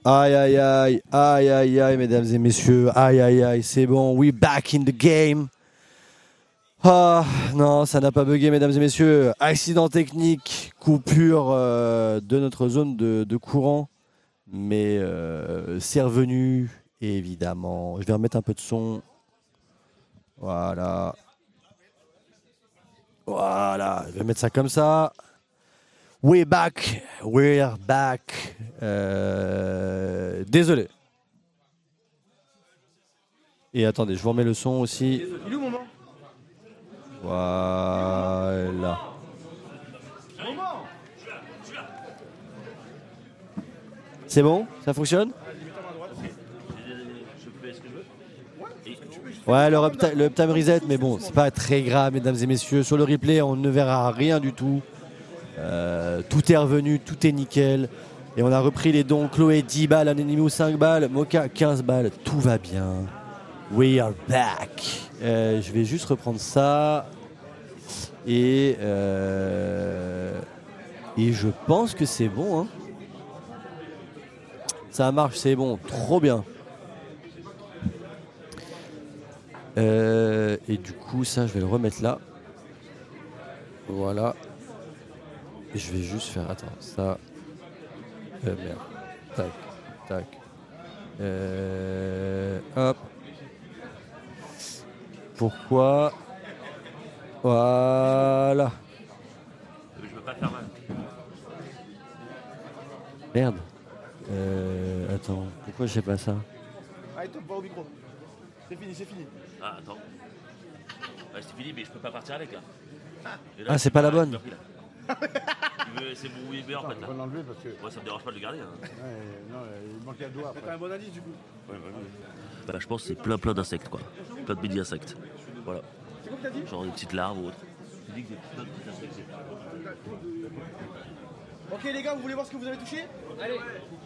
Aïe aïe aïe, aïe aïe aïe, mesdames et messieurs, aïe aïe aïe, c'est bon, we back in the game. Ah non, ça n'a pas bugué, mesdames et messieurs. Accident technique, coupure de notre zone de courant, mais c'est revenu, évidemment. Je vais remettre un peu de son. Voilà. Voilà, je vais mettre ça comme ça. We're back. Désolé. Et attendez, je vous remets le son aussi. Il est où, maman? Voilà. Maman! C'est bon? Ça fonctionne? Ouais, le uptime reset, mais bon, c'est pas très grave, mesdames et messieurs. Sur le replay, on ne verra rien du tout. Tout est revenu, tout est nickel. Et on a repris les dons. Chloé 10 balles, Anonymous 5 balles, Mocha 15 balles. Tout va bien. We are back. Je vais juste reprendre ça. Et je pense que c'est bon. Hein. Ça marche, c'est bon. Trop bien. Et du coup, ça, je vais le remettre là. Voilà. Et je vais juste faire, attends, ça. Merde. Tac, tac. Hop. Pourquoi? Voilà. Je veux pas faire mal. Merde. Attends, pourquoi je sais pas ça? Allez, tombe pas au micro. C'est fini, c'est fini. Ah, attends. Ouais, c'est fini, mais je peux pas partir avec là. Et là, Ah, c'est pas la bonne. C'est mon USB en fait là. On va l'enlever parce que. Moi, ça me dérange pas de le garder. Hein. Ouais, non, il manque un doigt. T'as un bon indice du coup. Bah, je pense que c'est plein d'insectes quoi. Plein de mini-insectes. Voilà. C'est quoi que t'as dit? Genre des petites larves ou autre. Je dis que c'est plein de petits insectes. Ok les gars, vous voulez voir ce que vous avez touché? Allez.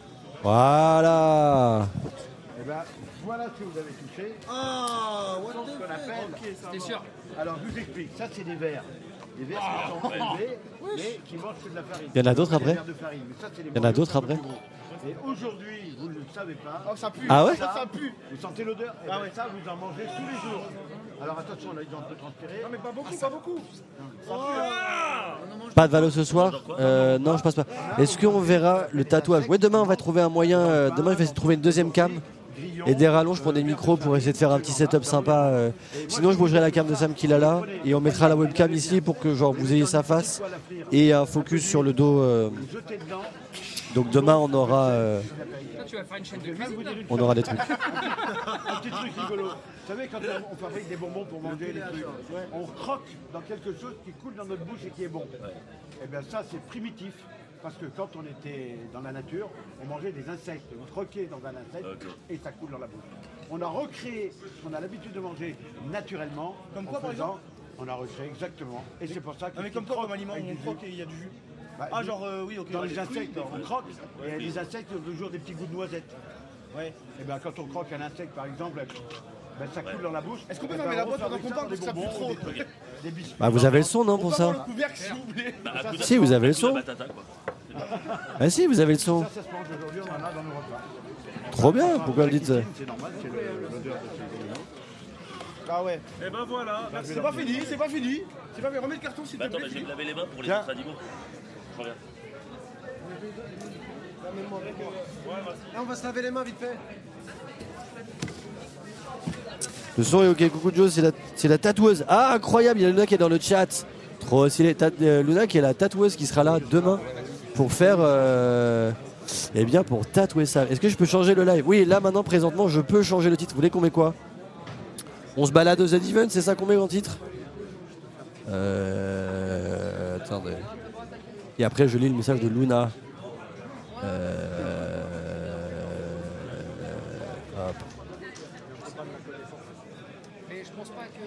Voilà. Et ben voilà ce que vous avez touché. Ah, what Ce qu'on appelle. C'était sûr. Alors je vous explique, ça c'est des vers. Des vers qui sont élevés, mais qui mangent que de la farine. Il y en a d'autres Des après? vers de farine, mais ça, c'est les Il y en a d'autres morceaux après? plus gros. Et aujourd'hui, vous ne le savez pas. Oh, ça pue. Ah ouais? Ça pue. Vous sentez l'odeur? Et ben ça, vous en mangez tous les jours. Alors attention, là, ils ont un peu transpiré. Non, mais pas beaucoup, pas beaucoup. Pas de Valo ce soir? Non, je passe pas. Est-ce qu'on verra le tatouage? Ouais, demain on va trouver un moyen. Demain je vais essayer de trouver une deuxième cam et des rallonges pour des micros pour essayer de faire un petit setup sympa. Sinon je bougerai la cam de Sam qu'il a là et on mettra la webcam ici pour que genre vous ayez sa face et un focus sur le dos. Donc demain on aura Tu vas faire une chaîne de cuisine là. on aura des trucs. Un petit truc rigolo. Vous savez, quand on fabrique des bonbons pour manger les trucs, on croque dans quelque chose qui coule dans notre bouche et qui est bon. Et bien ça, c'est primitif. Parce que quand on était dans la nature, on mangeait des insectes. On croquait dans un insecte et ça coule dans la bouche. On a recréé ce qu'on a l'habitude de manger naturellement. Comme quoi, par exemple? On a recréé exactement. Et c'est pour ça que. Ah, mais comme quoi, comme aliment, on croque et il y a du jus. Ah, genre, oui, ok. Dans Ouais, les insectes, on croque. Et les insectes ont toujours des petits goûts de noisettes. Ouais. Et bien quand on croque un insecte, par exemple, ben, ça coule dans la bouche. Est-ce qu'on peut fermer la boîte pendant qu'on parle parce que ça pue trop? Des biscuits. Bah vous avez le son non pour Le ça? couvercle, s'il vous plaît. Si vous avez le son. Batata, quoi. Ah si vous avez le son. Ça se mange aujourd'hui, on en a dans nos repas. Trop bien. Pourquoi vous dites ça? C'est normal, c'est l'odeur de ces aliments. Ah ouais. Et ben voilà. C'est pas fini, c'est pas fini. C'est pas fini. Remets le carton s'il te Bah, attends, plaît. mais je vais me laver les mains pour les Tiens. autres animaux. Je reviens. Là, on va se laver les mains vite fait. Le son est ok. Coucou Joe, c'est la tatoueuse. Ah incroyable, il y a Luna qui est dans le chat. Trop stylé. Luna qui est la tatoueuse qui sera là demain pour faire eh bien pour tatouer ça. Est-ce que je peux changer le live? Oui, là maintenant présentement je peux changer le titre. Vous voulez qu'on met quoi? On se balade aux Z-Event, c'est ça qu'on met en titre? Attendez. Et après je lis le message de Luna. Hop. Mais je pense pas que.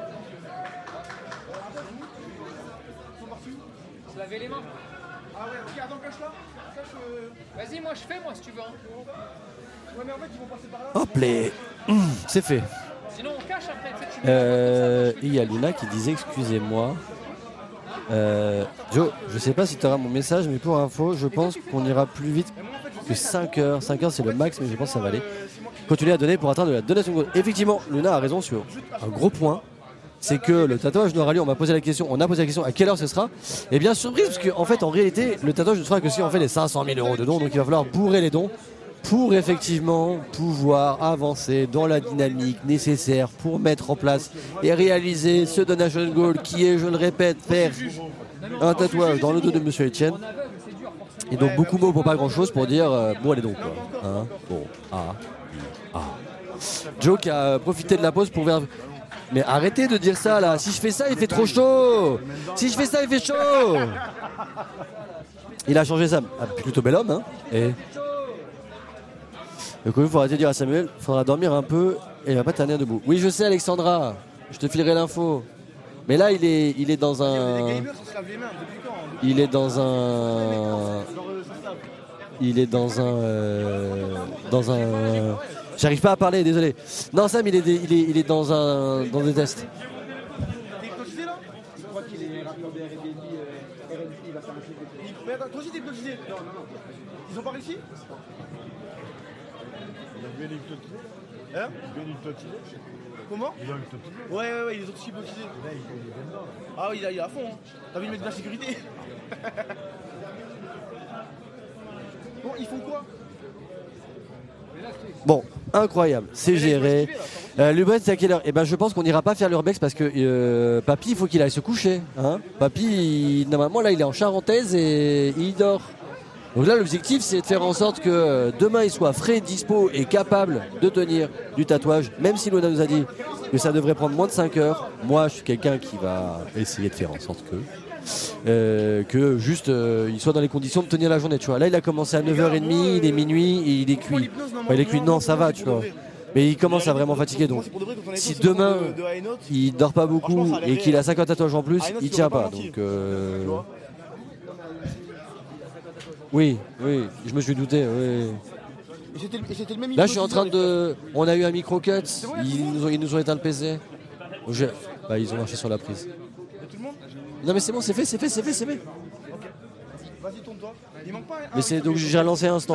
Se laver les mains. Ah ouais, ok, attends, cache-la. Vas-y, moi je fais, moi si tu veux. Hein. Ouais, mais en fait, ils vont passer par là. Hop les. C'est fait. Sinon on cache après. Tu sais, tu mets la boîte comme ça, moi, je fais Il y a Luna qui disait excusez-moi. Joe, je sais pas si tu auras mon message, mais pour info, je pense qu'on ira plus vite que 5 heures. 5 heures, c'est le max, mais je pense que ça va aller. Continuez à donner pour atteindre la donation gold. Effectivement, Luna a raison sur un gros point. C'est que le tatouage n'aura lieu. On a posé la question à quelle heure ce sera. Et bien surprise, parce qu'en fait, en réalité, le tatouage ne sera que si on fait les 500 000 € de dons. Donc il va falloir bourrer les dons pour effectivement pouvoir avancer dans la dynamique nécessaire pour mettre en place et réaliser ce donation goal qui est, je le répète, faire un tatouage dans le dos de Monsieur Etienne. Et donc beaucoup de mots pour pas grand chose pour dire bon allez donc quoi. Hein, bon, Joe qui a profité de la pause pour faire. Mais arrêtez de dire ça là. Si je fais ça, il fait trop chaud. Si je fais ça, il fait chaud. Il a changé ça. Ah, plutôt bel homme, hein. Et donc il faut arrêter de dire à Samuel, il faudra dormir un peu et il va pas tenir debout. Oui, je sais, Alexandra. Je te filerai l'info. Mais là, il est dans un. Il est dans un. J'arrive pas à parler, désolé. Non, Sam, il est dans des tests. T'es hypnotisé là? Je crois qu'il est rappeur de Airbnb, il va faire un clip. Mais attends, toi aussi t'es hypnotisé? Non. Ils ont pas réussi? Il a bien hypnotisé. Hein? Bien hypnotisé. Comment? Il a hypnotisé. Ouais, ils ont tous hypnotisé. Là, il est dedans. Ah oui, il est à fond. Hein. T'as envie de mettre de la sécurité? Bon, ils font quoi? Bon, incroyable, c'est géré. L'urbex, c'est à quelle heure? Eh ben, je pense qu'on n'ira pas faire l'urbex parce que Papy, il faut qu'il aille se coucher. Hein, Papy, normalement, là, il est en charentaise et il dort. Donc là, l'objectif, c'est de faire en sorte que demain, il soit frais, dispo et capable de tenir du tatouage. Même si Luna nous a dit que ça devrait prendre moins de 5 heures. Moi, je suis quelqu'un qui va essayer de faire en sorte que juste il soit dans les conditions de tenir la journée, tu vois. Là, il a commencé à 9h30, il est minuit et il est cuit. Enfin, il est cuit, non, ça va, tu vois. Mais il commence à vraiment fatiguer, donc si demain il dort pas beaucoup et qu'il a 50 tatouages en plus, il tient pas. Donc oui, je me suis douté. Oui. Là, je suis en train de. On a eu un micro-cut, ils nous ont éteint le PC. Ils ont marché sur la prise. Non mais c'est bon, c'est fait. Ok. Vas-y, tourne-toi. Il manque pas un. Mais c'est donc j'ai relancé instant.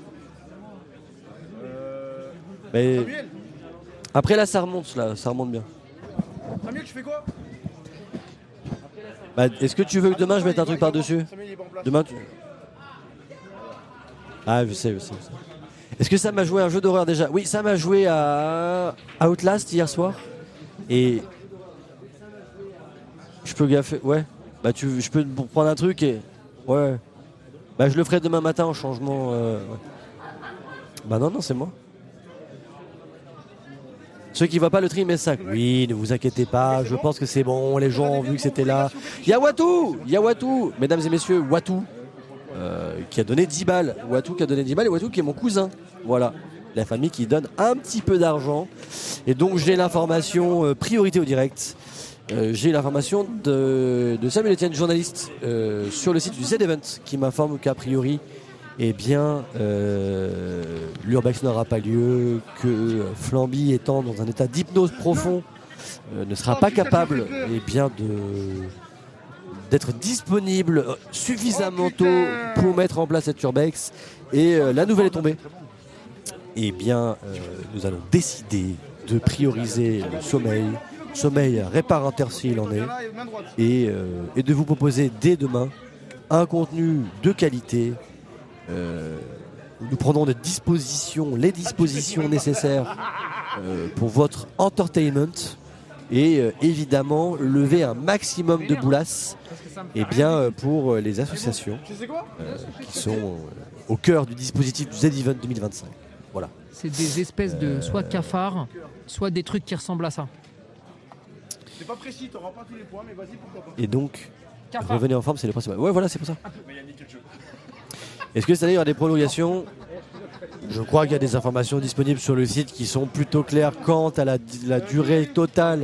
Mais Samuel, après là ça remonte bien. Samuel, tu fais quoi? Est-ce que tu veux que demain je mette un truc par-dessus? Samuel, il est pas en place. Demain tu. Ah je sais. Est-ce que ça m'a joué un jeu d'horreur déjà? Oui, ça m'a joué à Outlast hier soir. Et je peux gaffer, ouais. Je peux prendre un truc et ouais. Je le ferai demain matin en changement. Ouais. Non, c'est moi. Ceux qui voient pas le trim S5. Oui, ne vous inquiétez pas, je pense que c'est bon, les gens ont vu que c'était là. Il y a Watu, mesdames et messieurs, Watu, qui a donné 10 balles. Watu qui a donné 10 balles et Watu qui est mon cousin. Voilà, la famille qui donne un petit peu d'argent. Et donc j'ai l'information, priorité au direct. J'ai l'information de Samuel Etienne, journaliste sur le site du Z-Event, qui m'informe qu'a priori, l'urbex n'aura pas lieu, que Flamby étant dans un état d'hypnose profond ne sera pas capable d'être disponible suffisamment tôt pour mettre en place cette urbex. Et la nouvelle est tombée. Nous allons décider de prioriser le sommeil réparateur s'il en est, et de vous proposer dès demain un contenu de qualité. Nous prendrons les dispositions nécessaires pour votre entertainment et évidemment lever un maximum de boulasses pour les associations qui sont au cœur du dispositif du Z-Event 2025. Voilà. C'est des espèces de soit cafards, soit des trucs qui ressemblent à ça. C'est pas précis, t'auras pas tous les points, mais vas-y, pourquoi pas. Et donc, revenez en forme, c'est le principal. Ouais, voilà, c'est pour ça. Est-ce que cette année il y aura des prolongations? Je crois qu'il y a des informations disponibles sur le site qui sont plutôt claires quant à la durée totale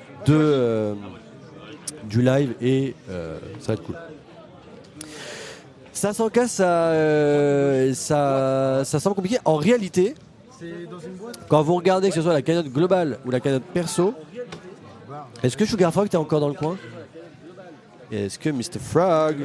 du live et ça va être cool. 500K, ça semble compliqué. En réalité, quand vous regardez que ce soit la cagnotte globale ou la cagnotte perso, est-ce que Sugar Frog t'es encore dans le coin? Est-ce que Mr. Frog,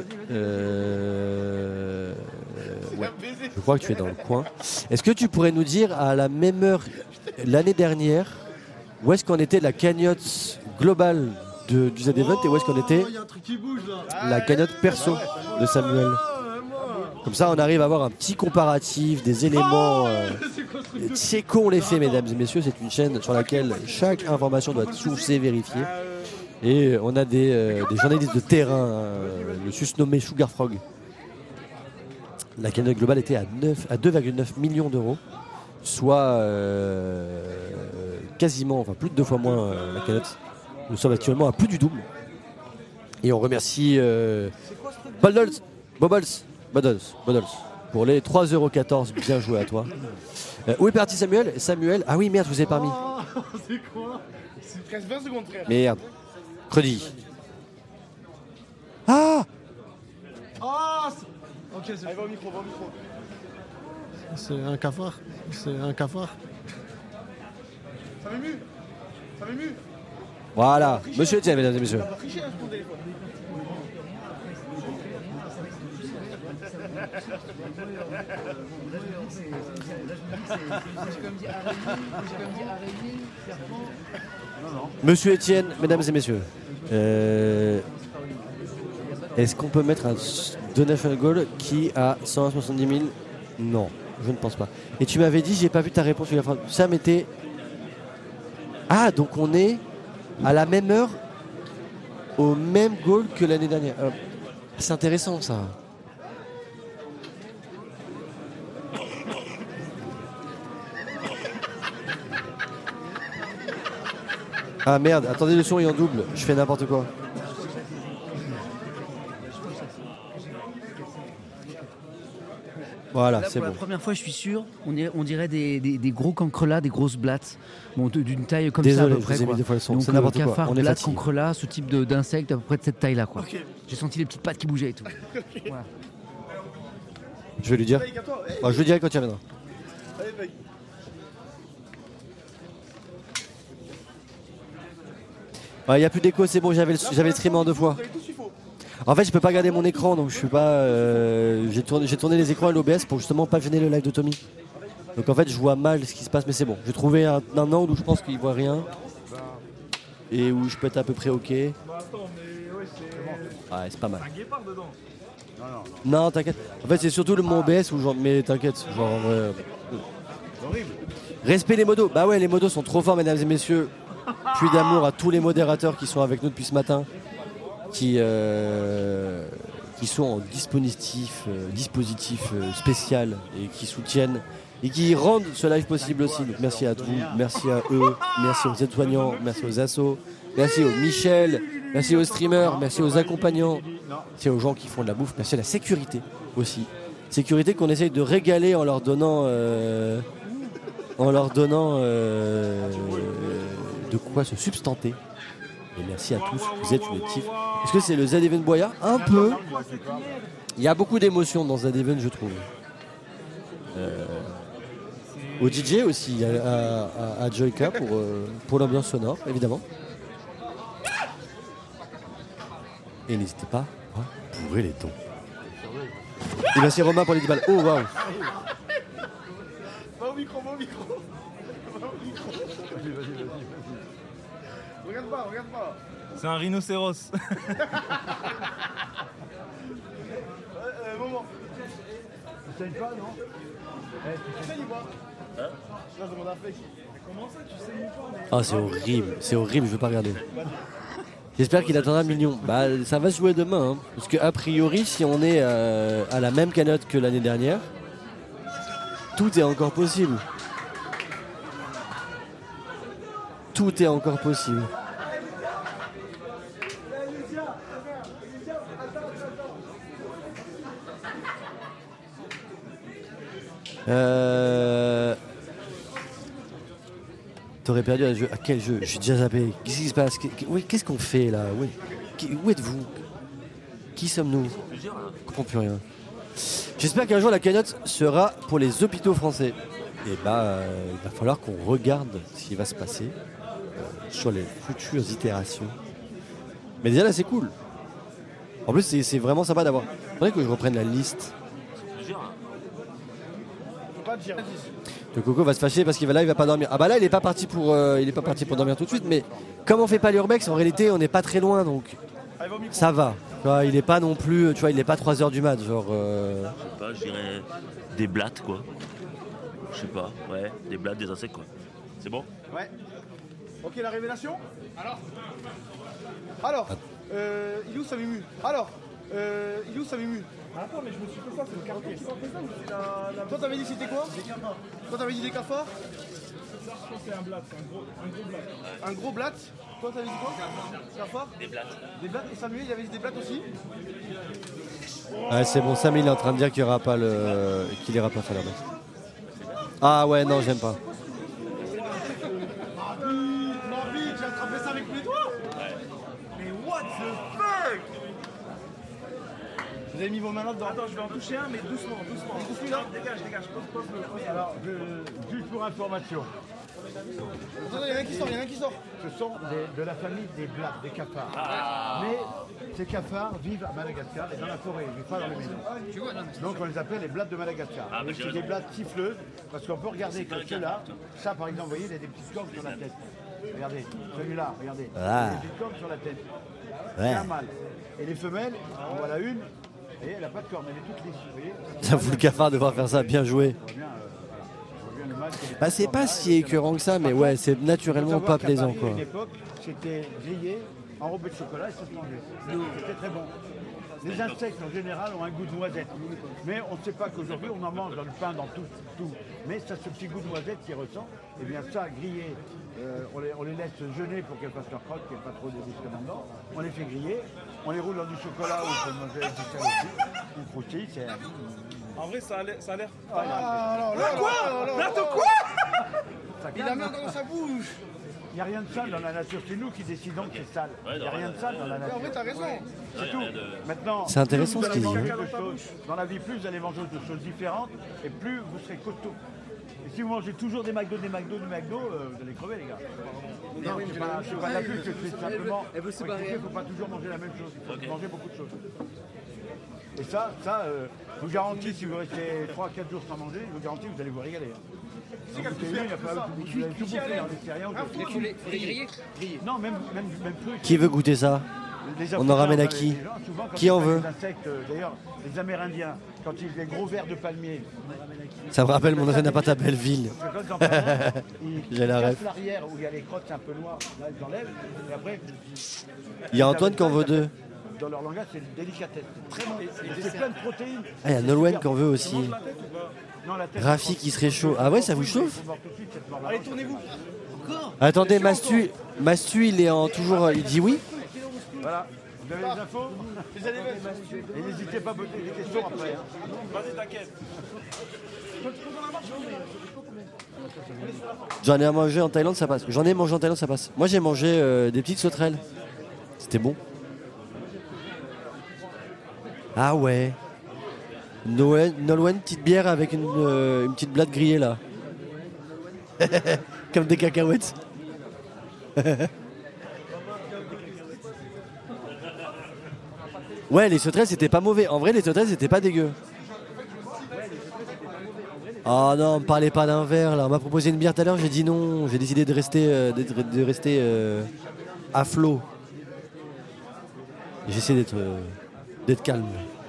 ouais, je crois que tu es dans le coin. Est-ce que tu pourrais nous dire à la même heure l'année dernière où est-ce qu'on était de la cagnotte globale du Z-Event et où est-ce qu'on était la cagnotte perso de Samuel? Comme ça, on arrive à avoir un petit comparatif, des éléments. C'est con les faits, mesdames et messieurs. C'est une chaîne sur laquelle chaque information doit être sourcée, vérifiée. Et on a des journalistes de terrain, le susnommé Sugar Frog. La cagnotte globale était à 2,9 millions d'euros, soit quasiment, enfin plus de 2 fois moins la cagnotte. Nous sommes actuellement à plus du double. Et on remercie Boddles pour les 3,14 €. Bien joué à toi. Où est parti Samuel? Ah oui, merde, je vous ai pas mis. C'est quoi? C'est presque 20 secondes, frère. Merde. Credi. Ah! Ok, c'est allez, va au micro. C'est un cafard. Ça m'émue. Voilà. Monsieur Etienne, mesdames et messieurs. Ça va tricher, hein, sur ton téléphone. Monsieur Etienne, mesdames et messieurs. Est-ce qu'on peut mettre un donation goal qui a 170 000? Non, je ne pense pas. Et tu m'avais dit, j'ai pas vu ta réponse. Ça m'était. Ah, donc on est à la même heure, au même goal que l'année dernière. C'est intéressant ça. Ah merde, attendez, le son est en double, je fais n'importe quoi. Voilà, Là, c'est pour bon. la première fois, je suis sûr, on dirait des gros cancrelats, des grosses blattes, bon, d'une taille comme Désolé, ça à peu je près. vous ai mis Quoi. deux fois le son, Donc, c'est n'importe quoi, cafard, on est blatte, fatigué. cancrelat, ce type d'insecte à peu près de cette taille-là. Quoi. J'ai senti les petites pattes qui bougeaient et tout. Voilà. Je vais lui dire. Je lui dirai quand tu reviendras. Allez, mec. Il n'y a plus d'écho, c'est bon, j'avais streamé en 2 fois. Vous avez tout ce qu'il faut. En fait, je peux pas garder mon écran, donc je suis pas. J'ai tourné les écrans à l'OBS pour justement pas gêner le live de Tommy. Donc en fait, je vois mal ce qui se passe, mais c'est bon. J'ai trouvé un angle où je pense qu'il voit rien et où je peux être à peu près ok. Ouais, c'est pas mal. Un guépard dedans. Non, t'inquiète. En fait, c'est surtout le mon OBS où genre, mais t'inquiète, genre en vrai. Horrible. Respect les modos. Bah ouais, les modos sont trop forts, mesdames et messieurs. Puis d'amour à tous les modérateurs qui sont avec nous depuis ce matin, qui sont en dispositif spécial et qui soutiennent et qui rendent ce live possible aussi. Donc merci à vous, merci à eux, merci aux aides-soignants, merci aux assos, merci aux Michel, merci aux streamers, merci aux accompagnants, merci aux gens qui font de la bouffe, merci à la sécurité aussi. Sécurité qu'on essaye de régaler en leur donnant de quoi se substanter. Et merci à tous, vous êtes une équipe. Est-ce que c'est le Z-Event Boya? Un peu. Il y a beaucoup d'émotions dans Z-Event, je trouve. Au DJ aussi, à Joyka pour l'ambiance sonore, évidemment. Et n'hésitez pas à bourrer les dons. Et merci Romain pour les 10 balles. Oh waouh. Va au micro. Regarde pas. C'est un rhinocéros. Moment. Tu saignes pas, non? Tu saignes pas? Là, je demande un fake. Comment ça, tu saignes pas? Ah, c'est horrible, je veux pas regarder. J'espère qu'il atteindra 1 million. Bah, ça va se jouer demain, hein. Parce que a priori, si on est à la même cagnotte que l'année dernière, tout est encore possible. Tout est encore possible. T'aurais perdu un jeu. À quel jeu? Je suis déjà zappé. Qu'est-ce qui se passe? Qu'est-ce qu'on fait là? Où êtes-vous? Qui sommes-nous? Je comprends plus rien. J'espère qu'un jour la cagnotte sera pour les hôpitaux français. Et bah, il va falloir qu'on regarde ce qui va se passer sur les futures itérations. Mais déjà là, c'est cool. En plus, c'est vraiment sympa d'avoir. Faudrait que je reprenne la liste. Pas de dire. Le Coco va se fâcher parce qu'il va pas dormir. Ah bah là, il est pas parti pour dormir tout de suite. Mais comme on fait pas l'urbex, en réalité, on n'est pas très loin, donc ça va. Tu vois, il est pas non plus, tu vois, il est pas 3h du mat, genre. Je sais pas, je dirais des blattes, quoi. Je sais pas, ouais, des blattes, des insectes, quoi. C'est bon? Ouais. Ok, la révélation. Alors, il est où Samimu? Il est où Samimu? Attends, mais je me suis fait ça, c'est le carton qui s'en fait ça ou c'est la... Toi, t'avais dit c'était quoi? Des cafards. Toi, t'avais dit des cafards? C'est un blatt, c'est un gros blatt. Un gros blatt? Toi, t'avais dit quoi? Cafard? Des blattes. Des blattes? Et Samuel, il avait dit des blattes aussi? Ouais, c'est bon. Sam, il est en train de dire qu'il ira pas faire l'urbex. Ah ouais, non, j'aime pas. Non, vite, j'ai attrapé ça avec mes doigts. Mais what the fuck? Vous avez mis vos mains là-dedans. Attends, je vais en toucher un, mais doucement. Celui-là, dégage. Pose. Alors, juste pour information, Attends, il y en a un qui sort. ce sont de la famille des blattes, des cafards. Mais ces cafards vivent à Madagascar et dans la forêt, ils vivent pas dans les maisons. Donc on les appelle les blattes de Madagascar. Ah, mais j'ai c'est raison. des blattes siffleuses, parce qu'on peut regarder que ceux-là, ça par exemple, vous voyez, il y a des petites cornes sur la tête. Regardez, celui-là, regardez. Il y a des petites cornes sur la tête. C'est un mâle. Et les femelles, on voit la une, et elle n'a pas de cornes, elle est toute lisse, vous voyez. Ça fout le cafard de voir faire ça, bien joué. On voit bien le mâle qui est- Bah c'est pas si écœurant que ça, mais ouais, c'est naturellement pas plaisant, quoi. À une époque, c'était grillé, enrobé de chocolat et ça se mangeait. C'était très bon. Les insectes en général ont un goût de noisette. Mais on ne sait pas qu'aujourd'hui on en mange dans le pain, dans tout. Mais ça, ce petit goût de noisette qui ressent, et bien ça, grillé, on les laisse jeûner pour qu'elles fassent leur crotte, qu'il n'y ait pas trop de médicaments dedans. On les fait griller, on les roule dans du chocolat ou on peut manger avec du sel aussi. Ou croustille, c'est... En vrai, ça a l'air. Il a mis dans sa bouche. n'y a rien de sale dans la nature, c'est nous qui décidons que c'est sale. Il n'y a rien de sale dans la nature. En vrai, t'as raison. C'est tout. Maintenant, C'est intéressant plus ce qu'il vous allez dit, manger de choses- dans la vie, plus vous allez manger de choses différentes et plus vous serez costaud. Et si vous mangez toujours des McDo, vous allez crever, les gars. Non, c'est pas de la pub, c'est simplement. elle veut se faut barrer. expliquer, faut pas toujours manger la même chose. Il faut manger beaucoup de choses. Et ça, je vous garantis, si vous restez 3-4 jours sans manger, je vous garantis, vous allez vous régaler. Si vous goûtez une, il y a pas- vous allez tout bouffer, hein, c'est rien. Faut les griller? Non, même cru. Qui veut goûter ça? Les On en ramène à Africains, qui? les gens, souvent, quand Qui ils en prennent veut? des insectes, d'ailleurs, les Amérindiens, quand ils les gros vers de palmier, Ça me rappelle mon ancien appart à Belleville. parce que quand ils en prennent, ils J'ai la cassent ref. l'arrière où il y a les crottes, c'est un peu noir, là ils enlèvent, et après, Il y a Antoine qui en veut deux. dans leur langage, c'est une délicatesse. C'est très bon. Et c'est plein de protéines. Ah, il y a Nolwenn qui en veut aussi. Non, la tête, Rafi qui serait chaud. Ah ouais, ça vous chauffe? faut voir tout de suite, cette mort-là. Allez, tournez-vous. Attendez, Mastu, il est en toujours. Il dit oui? Voilà. Vous avez les infos? Et n'hésitez pas à poser des questions après. Hein. Vas-y, t'inquiète. J'en ai mangé en Thaïlande, ça passe. J'en ai mangé en Thaïlande, ça passe. Moi, j'ai mangé des petites sauterelles. C'était bon. Ah ouais. Nolwenn, petite bière avec une petite blatte grillée là. Comme des cacahuètes. Ouais, les sauterelles c'était pas mauvais. En vrai, les sauterelles c'était pas dégueu. Oh non, me parlez pas d'un verre là. On m'a proposé une bière tout à l'heure, j'ai dit non. J'ai décidé de rester à flot. J'essaie d'être calme.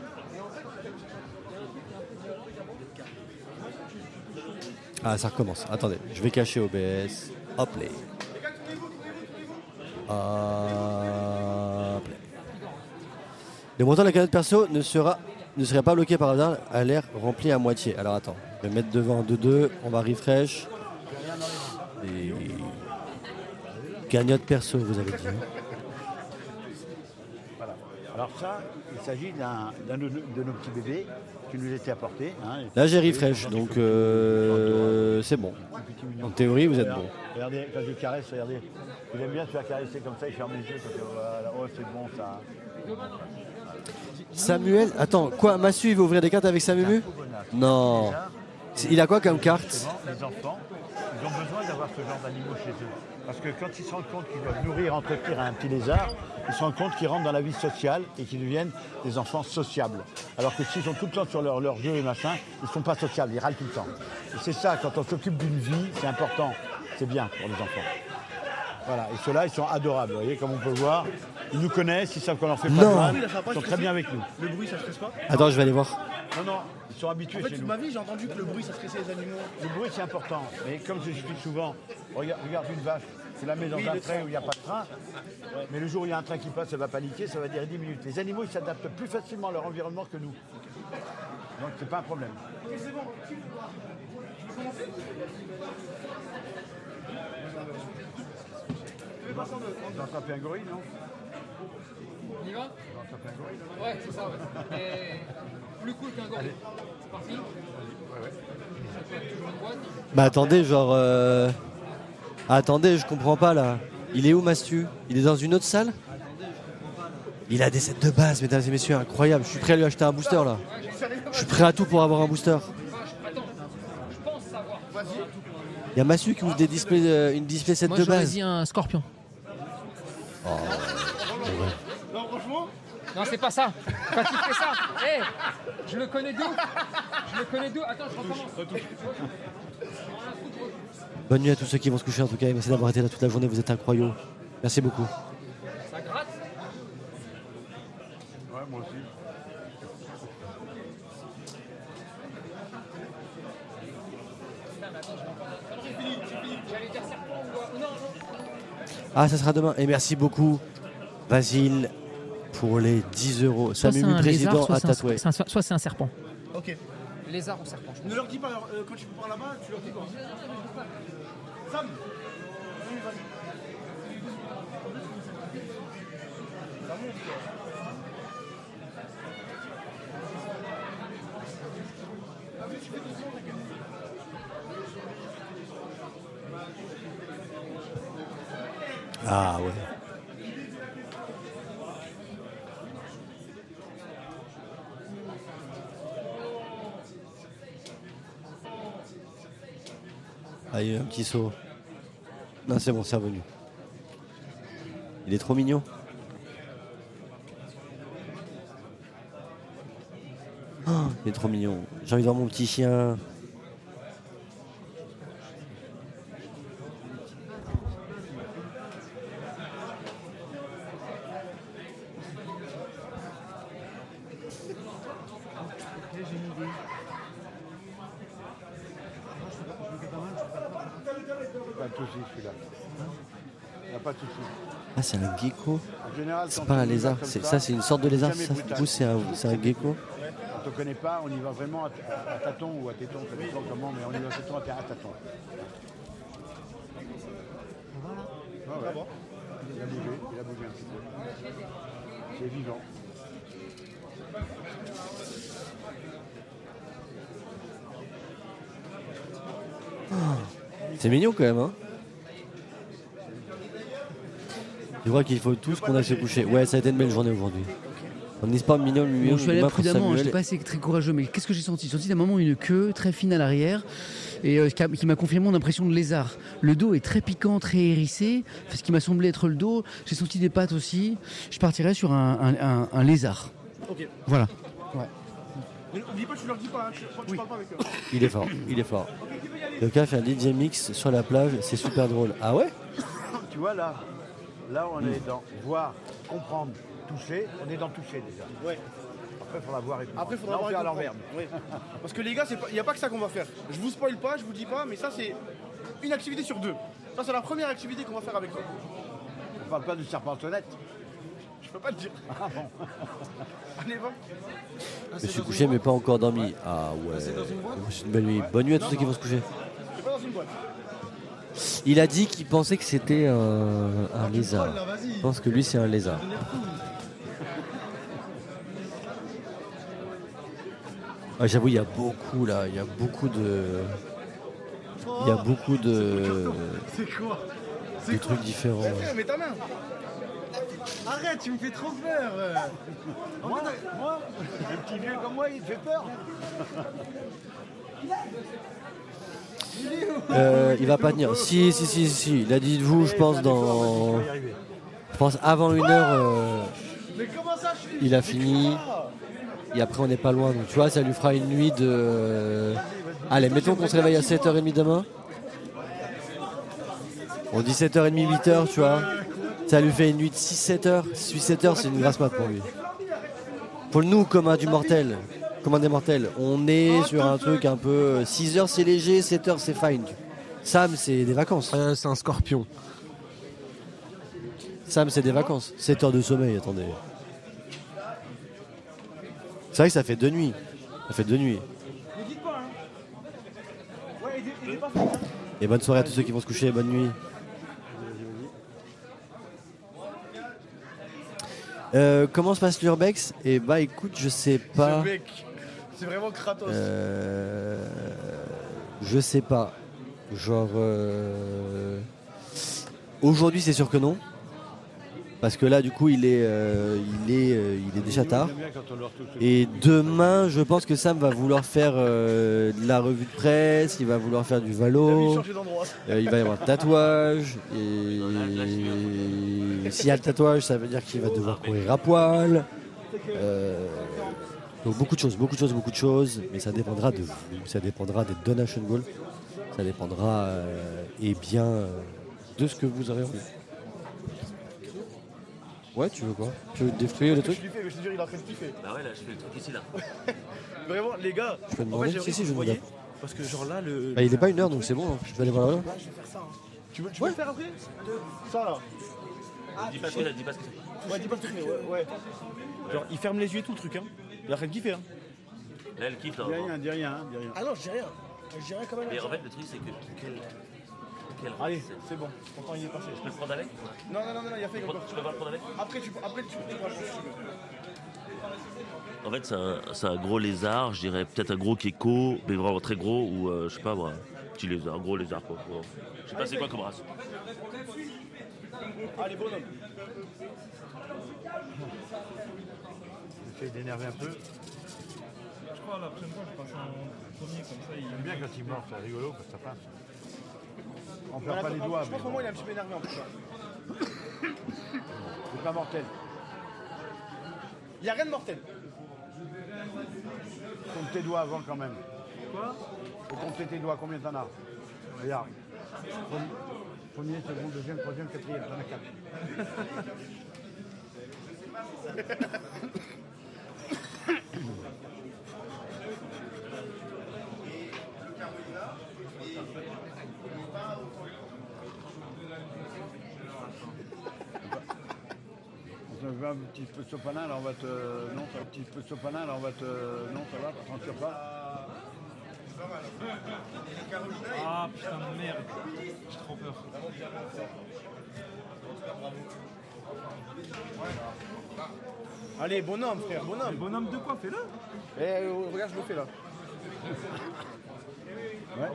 Ah, ça recommence. Attendez, je vais cacher OBS. Hop là. Hop là. Le montant de la cagnotte perso ne serait pas bloqué par hasard à l'air rempli à moitié. Alors attends, je vais mettre devant 2-2, on va refresh. Et... Cagnotte perso, vous avez dit. Voilà. Alors ça, il s'agit d'un de nos petits bébés qui nous était apporté. Hein. Là j'ai refresh, donc c'est bon. En théorie, vous êtes bon. Regardez, quand je caresse, regardez. Il aime bien se faire caresser comme ça, il ferme les yeux. Voilà. Oh, c'est bon ça. Samuel, attends, quoi, Massu, il veut ouvrir des cartes avec Samumu? Non. Il a quoi comme carte? Les enfants, ils ont besoin d'avoir ce genre d'animaux chez eux. Parce que quand ils se rendent compte qu'ils doivent nourrir, entretenir un petit lézard, ils se rendent compte qu'ils rentrent dans la vie sociale et qu'ils deviennent des enfants sociables. Alors que s'ils sont tout le temps sur leur jeu et machin, ils ne sont pas sociables, ils râlent tout le temps. Et c'est ça, quand on s'occupe d'une vie, c'est important, c'est bien pour les enfants. Voilà, et ceux-là, ils sont adorables, vous voyez, comme on peut le voir. Ils nous connaissent, ils savent qu'on leur fait pas de Non. mal, ils sont très bien avec nous. Le bruit, ça stresse pas? Attends, je vais aller voir. Non, ils sont habitués En fait, chez toute nous. ma vie, j'ai entendu que le bruit, ça stressait les animaux. Le bruit, c'est important. Mais comme je explique souvent, regarde une vache, tu la mets dans un trait où il n'y a pas de train, mais le jour où il y a un train qui passe, elle va paniquer, ça va durer 10 minutes. Les animaux, ils s'adaptent plus facilement à leur environnement que nous. Donc, c'est pas un problème. On va attraper un gorille, non? On y va? On va attraper un gorille, non? Ouais, c'est ça, ouais. Mais plus cool qu'un gorille. C'est parti? Toujours une boîte. Bah attendez, genre... Attendez, je comprends pas là. Il est où Mastu? Il est dans une autre salle? Il a des sets de base, mesdames et messieurs, incroyable. Je suis prêt à lui acheter un booster là. Je suis prêt à tout pour avoir un booster. Il y a Mastu qui ouvre des displays, une display set Moi, de j'aurais base. dit un scorpion. Non, franchement, Non, c'est pas ça. Quand il fait ça, hé, je le connais d'où? Je le connais d'où? Attends, je recommence. Bonne nuit à tous ceux qui vont se coucher en tout cas. Merci d'avoir été là toute la journée, vous êtes incroyables. Merci beaucoup. Ça gratte? Ouais, moi aussi. J'allais dire serpent ou non, non. Ah, ça sera demain. Et merci beaucoup, Basile, pour les 10 euros. Soit c'est Samuel, un président lézard, à soit tatouer. c'est un serpent. ok. Lézard ou serpent, je pense. Ne leur dis pas, quand tu pars là-bas, tu leur dis quoi? Sam, Ah ouais. Ah, il y a eu un petit saut. Non, c'est bon, c'est revenu. Il est trop mignon. Oh, il est trop mignon. J'ai envie de voir mon petit chien. Pas de soucis, celui-là. Il n'y a pas de soucis. Ah, c'est un gecko. En général, C'est quand pas on un y va lézard. comme Ça, c'est une sorte de lézard. jamais Ça, brutal. du coup, c'est un gecko. Quand on ne connaît pas, on y va vraiment à tâtons ou à tétons, ça dépend comment, mais on y va à tâtons. Ah ouais. Il a bougé un petit peu. C'est vivant. C'est mignon quand même, hein. Je vois qu'il faut tous qu'on aille se coucher. Ouais, ça a été une belle journée aujourd'hui. On n'est pas mignon, mignon. Bon, je suis allé demain pour prudemment, je Samuel. n'étais pas assez très courageux, mais qu'est-ce que j'ai senti? J'ai senti d'un moment une queue très fine à l'arrière et qui m'a confirmé mon impression de lézard. Le dos est très piquant, très hérissé, ce qui m'a semblé être le dos. J'ai senti des pattes aussi. Je partirais sur un lézard. ok. Voilà. Mais n'oublie pas, tu leur dis pas, hein, tu parles pas avec eux. Il est fort, il est fort. Le cas fait un DJ mix sur la plage, c'est super drôle. Ah ouais? Tu vois là on est dans voir, comprendre, toucher, on est dans toucher déjà. Ouais. Après il faudra voir et tout. Après, il faudra Là, on voir fait à et l'envers. comprendre. Oui. Parce que les gars, il n'y a pas que ça qu'on va faire. Je vous spoil pas, je vous dis pas, mais ça, c'est une activité sur deux. Ça, c'est la première activité qu'on va faire avec toi. On parle pas du serpent sonnette. Je peux pas te dire. Ah bon. Allez, va. Je me suis couché mais pas encore dormi. Ah ouais. C'est une belle nuit. Bonne nuit à tous ceux qui vont se coucher. C'est pas dans une boîte. Il a dit qu'il pensait que c'était un lézard. Je pense que lui c'est un lézard. Ah, j'avoue, il y a beaucoup là, il y a beaucoup de C'est quoi? de trucs différents. ouais. Mets ta main. Arrête, tu me fais trop peur. Moi, un petit vieux comme moi, il te fait peur. Il va pas tenir. Si. Il a dit de vous, je pense, dans. Je pense avant 1 heure, Mais comment ça, je suis... il a fini. Et après, on n'est pas loin. Donc, tu vois, ça lui fera une nuit de. Allez, mettons qu'on se réveille à 7h30 demain. On dit 7h30, 8h, tu vois. Ça lui fait une nuit de 6-7 heures. 6-7 heures, c'est une grasse mat pour lui. Pour nous, comme un des mortels, on est sur un truc un peu. 6 heures, c'est léger, 7 heures, c'est fine. Sam, c'est des vacances. C'est un scorpion. Sam, c'est des vacances. 7 heures de sommeil, attendez. C'est vrai que ça fait 2 nuits. Ça fait 2 nuits. Ne dites pas, hein. Ouais, aidez pas. Et bonne soirée à tous ceux qui vont se coucher. Bonne nuit. Comment se passe l'Urbex? Eh bah écoute, je sais pas. Ce mec, c'est vraiment Kratos. Je sais pas. Genre. Aujourd'hui, c'est sûr que non. Parce que là, du coup, il est déjà tard. Et demain, je pense que Sam va vouloir faire de la revue de presse, il va vouloir faire du valo, il va y avoir le tatouage. Et s'il y a le tatouage, ça veut dire qu'il va devoir courir à poil. Donc beaucoup de choses. Mais ça dépendra de vous, ça dépendra des donation goals, ça dépendra de ce que vous aurez envie. Ouais, tu veux quoi? Tu veux détruire le truc? Je te jure, il est en train de kiffer. Bah ouais, là, je fais le truc ici, là. Vraiment, les gars. Je peux demander? j'aimerais Si, que je vous demande. voyiez, parce que genre là, le. Bah, il est pas 1 heure, donc c'est bon, hein. Je vais aller voir là. Là, je vais faire ça. Hein. Tu veux le faire après? Ça là. Dis pas ce que c'est. Ouais, dis pas le truc, ouais. Genre, il ferme les yeux et tout le truc, hein. Il est en train de kiffer, hein. Là, elle kiffe, là. Dis rien. Ah non, je dis rien. Je dis rien quand même. Mais en fait, le truc, c'est que. Quel Allez, c'est bon. Ton temps il est passé. Je peux le prendre avec? Non, il a fait comme Je peux pas le prendre avec? Après, tu pourras le prendre. En fait, c'est un gros lézard, je dirais peut-être un gros gecko, mais vraiment très gros, ou je sais pas, moi, petit lézard, un gros lézard, quoi. Je sais pas c'est quoi comme race. Allez, bonhomme. J'essaie d'énerver un peu. Je crois la prochaine fois, je passe en premier, comme ça, J'aime bien quand il mord, c'est rigolo, parce que ça passe. On perd pas les doigts. Je pense qu'au moins il est un petit peu énervé en plus. C'est pas mortel. Il n'y a rien de mortel. Compte tes doigts avant quand même. Quoi? Faut compter tes doigts, combien t'en as? Regarde. Premier, second, deuxième, troisième, quatrième, t'en as 4. On veut un petit peu de sopalin, là on va te... Non, un petit peu de sopalin, là on va te... Non, ça va, t'en tires pas. Ah putain de merde, j'ai trop peur. Allez, bonhomme, frère, bonhomme. Bonhomme de quoi? Fais-le. Regarde, je le fais là. Ouais.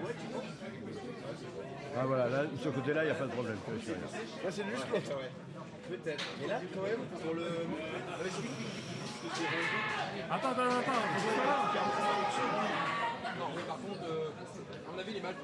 Ah voilà, là, ce côté-là, il n'y a pas de problème. Là, c'est juste l'autre. Peut-être. Mais là, quand même, pour le. Attends, faut que ça va. Non, mais par contre, à mon avis, il est mal.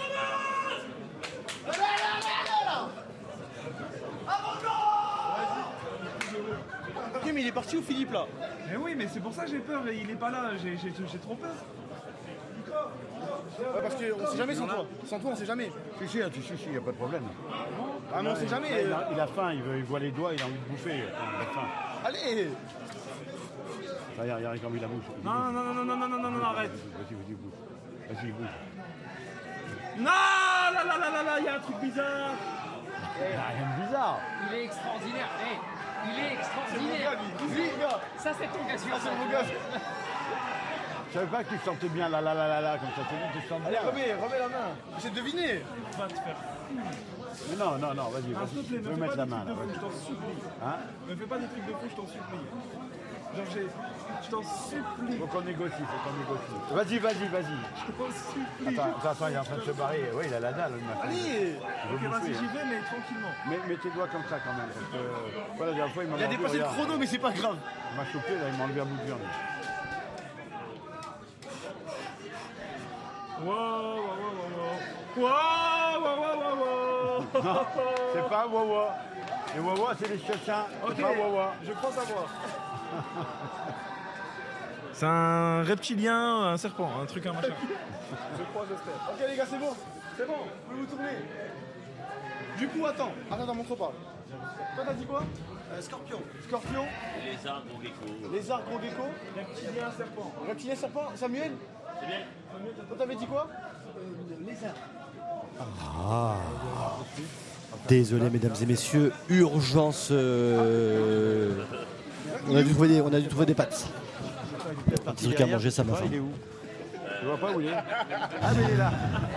Ok, mais il est parti où, Philippe, là? Mais oui, mais c'est pour ça que j'ai peur, il est pas là, j'ai trop peur. Ouais, parce qu'on sait jamais sans toi. Sans toi, on sait jamais. Si, il n'y a pas de problème. Ah, mais on sait jamais. Il a faim, il voit les doigts, il a envie de bouffer. Il a faim. Allez! Regarde comme il a bouche. Non, arrête. Vas-y, bouge. Vas-y, bouge. Non, là, il y a un truc bizarre. Il n'y a rien de bizarre. Il est extraordinaire. Il est extraordinaire. Ça, c'est ton gars. Ah, c'est mon gars. Je savais pas que tu te sentais bien là, comme ça. Tu te sens Allez, bien. remets la main. J'essaie de deviner. Va te faire. Mais non, vas-y. Ah, s'il te plaît, Tu me peux fais mettre pas la des main trucs là. de fou, je t'en supplie. Hein? Me fais pas des trucs de fou, je t'en supplie. Genre, je t'en supplie. Faut qu'on négocie. Vas-y. Je t'en supplie. Attends, il est en train de se barrer. Oui, il a la dalle, le machin. Allez! Ok, vas-y, j'y vais, mais tranquillement. Mets tes doigts comme ça quand même. Parce que, voilà, la dernière fois, il m'a Il a mordu, dépassé le regarde. chrono, mais c'est pas grave. Il m'a chopé, là, il m'a enlevé un bout de viande. Wow. Non, c'est pas un wawa. Les wawas, c'est les chachins. Ok, C'est pas un wawa. je crois savoir. C'est un reptilien, un serpent, un truc, un machin. Je crois, j'espère. Ok les gars, c'est bon, vous pouvez vous tourner. Du coup, attends, montre pas. Toi t'as dit quoi? Scorpion. Scorpion. Lézard, gros gecko. Lézard, gros gecko. Reptilien, serpent. Reptilien, serpent. Samuel? C'est bien. Toi t'avais dit quoi? Lézard. Désolé, mesdames et messieurs, urgence. On a dû trouver des pâtes. Un petit truc à manger, ça m'a faim. Il est où? Je vois pas où il est. Ah, mais il est là.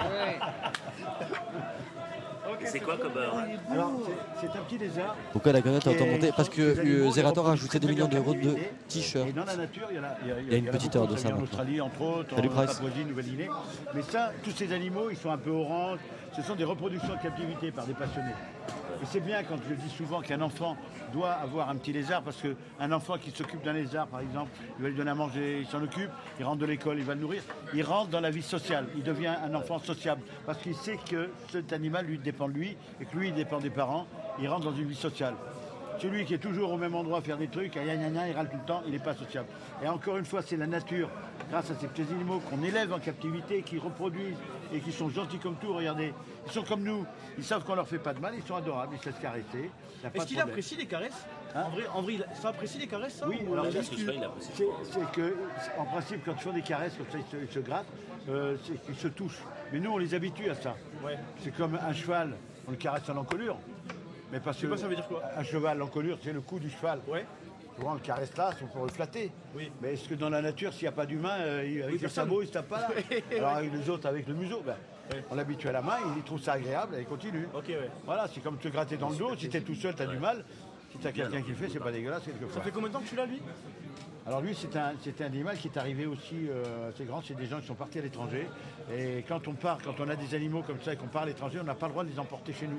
C'est quoi comme Alors, c'est un petit lézard. Pourquoi la canette a autant Et monté? Parce que les animaux, Zerator a ils ajouté des reproduisent millions d'euros de captivité. t-shirts. Et dans la nature, il y a une petite heure de ça En maintenant. Australie, entre autres, Salut, en Price. Papouasie, Nouvelle-Guinée. Mais ça, tous ces animaux, ils sont un peu orange. Ce sont des reproductions de captivité par des passionnés. Et c'est bien quand je dis souvent qu'un enfant doit avoir un petit lézard, parce qu'un enfant qui s'occupe d'un lézard, par exemple, il va lui donner à manger, il s'en occupe, il rentre de l'école, il va le nourrir, il rentre dans la vie sociale, il devient un enfant sociable, parce qu'il sait que cet animal lui dépend de lui, et que lui il dépend des parents, il rentre dans une vie sociale. Celui qui est toujours au même endroit à faire des trucs, il râle tout le temps, il n'est pas sociable. Et encore une fois, c'est la nature, grâce à ces petits animaux qu'on élève en captivité, qui reproduisent et qui sont gentils comme tout, regardez. Ils sont comme nous, ils savent qu'on leur fait pas de mal, ils sont adorables, ils se laissent caresser. Y a pas Est-ce de qu'il problème. apprécie les caresses? Hein En vrai, ça apprécie les caresses, ça? Oui, ou alors on a Qu'est-ce juste que je eu- fais, il apprécie. c'est que, en principe, quand ils font des caresses, comme ça, ils se grattent, c'est qu'ils se touchent. Mais nous, on les habitue à ça. Ouais. C'est comme un cheval, on le caresse à l'encolure. Mais parce que pas, ça veut dire quoi? un cheval, l'encolure, c'est le cou du cheval. Ouais. Souvent, on le caresse là, c'est pour le flatter. Oui. Mais est-ce que dans la nature, s'il n'y a pas d'humain, avec les personne. sabots, ils se tapent pas là? Alors avec les autres, avec le museau, on l'habitue à la main, il trouve ça agréable et il continue. Ok, ouais. Voilà, c'est comme te gratter dans le dos. Si tu es tout seul, tu as du mal. Si tu as quelqu'un qui le fait, c'est pas dégueulasse Ça quelquefois. fait combien de temps que tu l'as, lui? Alors lui, c'est un animal qui est arrivé aussi, c'est grand, c'est des gens qui sont partis à l'étranger. Et quand on a des animaux comme ça et qu'on part à l'étranger, on n'a pas le droit de les emporter chez nous,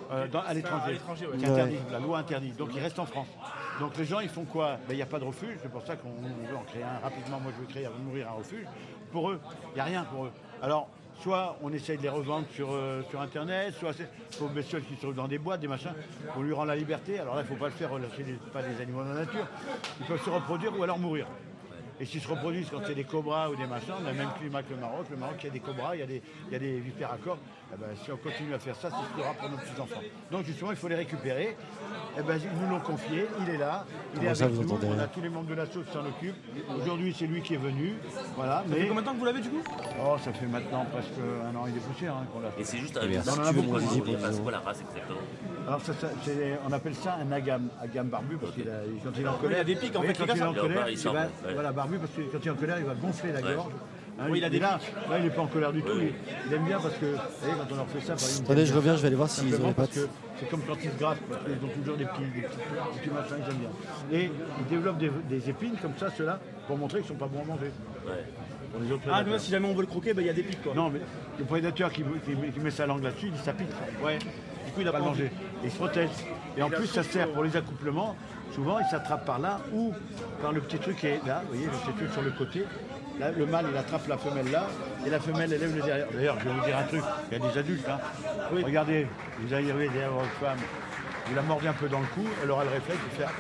à l'étranger. À l'étranger, ouais. C'est interdit, la loi interdit. Donc ils restent en France. Donc les gens, ils font quoi? Il n'y a pas de refuge, c'est pour ça qu'on veut en créer un rapidement. Moi, je veux créer, nourrir un refuge. Pour eux, il n'y a rien pour eux. Alors, soit on essaye de les revendre sur Internet, soit c'est pour bestioles qui se trouvent dans des boîtes, des machins, on lui rend la liberté. Alors là, il ne faut pas le faire, relâcher pas des animaux dans la nature. Ils peuvent se reproduire ou alors mourir. Et s'ils se reproduisent quand c'est des cobras ou des machins, on a le même climat que le Maroc. Le Maroc, il y a des cobras, il y a des vipères à cornes. Eh ben, si on continue à faire ça, c'est ce qu'il y aura pour nos petits-enfants. Donc justement, il faut les récupérer. Eh ben, ils nous l'ont confié, il est là, il est Comment ça, avec vous nous, entendez on rien a tous les membres de l'asso qui s'en occupent. Aujourd'hui, c'est lui qui est venu. Voilà, Ça fait mais combien de temps que vous l'avez, du coup? oh, ça fait maintenant presque un an et des poussières qu'on l'a fait. Et c'est juste un bien. lézard. On en a beaucoup, C'est beaucoup, quoi, c'est quoi la race exactement? Alors on appelle ça un agame barbu parce qu'il quand il est en colère. il a des pics, en oui, fait, quand les gars, il est en ça. colère, Il il sort, va, ouais. voilà, barbu parce que quand il est en colère, il va gonfler la gorge. Hein, Oui, il a des là, il n'est pas en colère du tout. Oui. Il aime bien parce que, vous voyez, quand on leur fait ça, par exemple. Attendez, je reviens, je vais aller voir s'ils ont Simplement les parce pâtes. que c'est comme quand ils se grattent, parce qu'ils ont toujours des petits machins, ils aiment bien. Et ils développent des épines comme ça, ceux-là, pour montrer qu'ils ne sont pas bons à manger. Ouais. Pour les autres Ah, prédateurs. donc si jamais on veut le croquer, il y a des pics, quoi. Non, mais le prédateur qui met sa langue là-dessus, il s'applique. Ouais. Du coup, il a Pas pas le mangé. manger. Et il se protège. Et en plus, ça sert pour les accouplements. Souvent, il s'attrape par là ou par le petit truc qui est là. Vous voyez, le petit truc sur le côté. Là, le mâle, il attrape la femelle là. Et la femelle, elle lève le derrière. D'ailleurs, je vais vous dire un truc. Il y a des adultes. Hein. Regardez, vous arrivez derrière votre femme. Vous la mordez un peu dans le cou. Elle aura le réflexe de faire.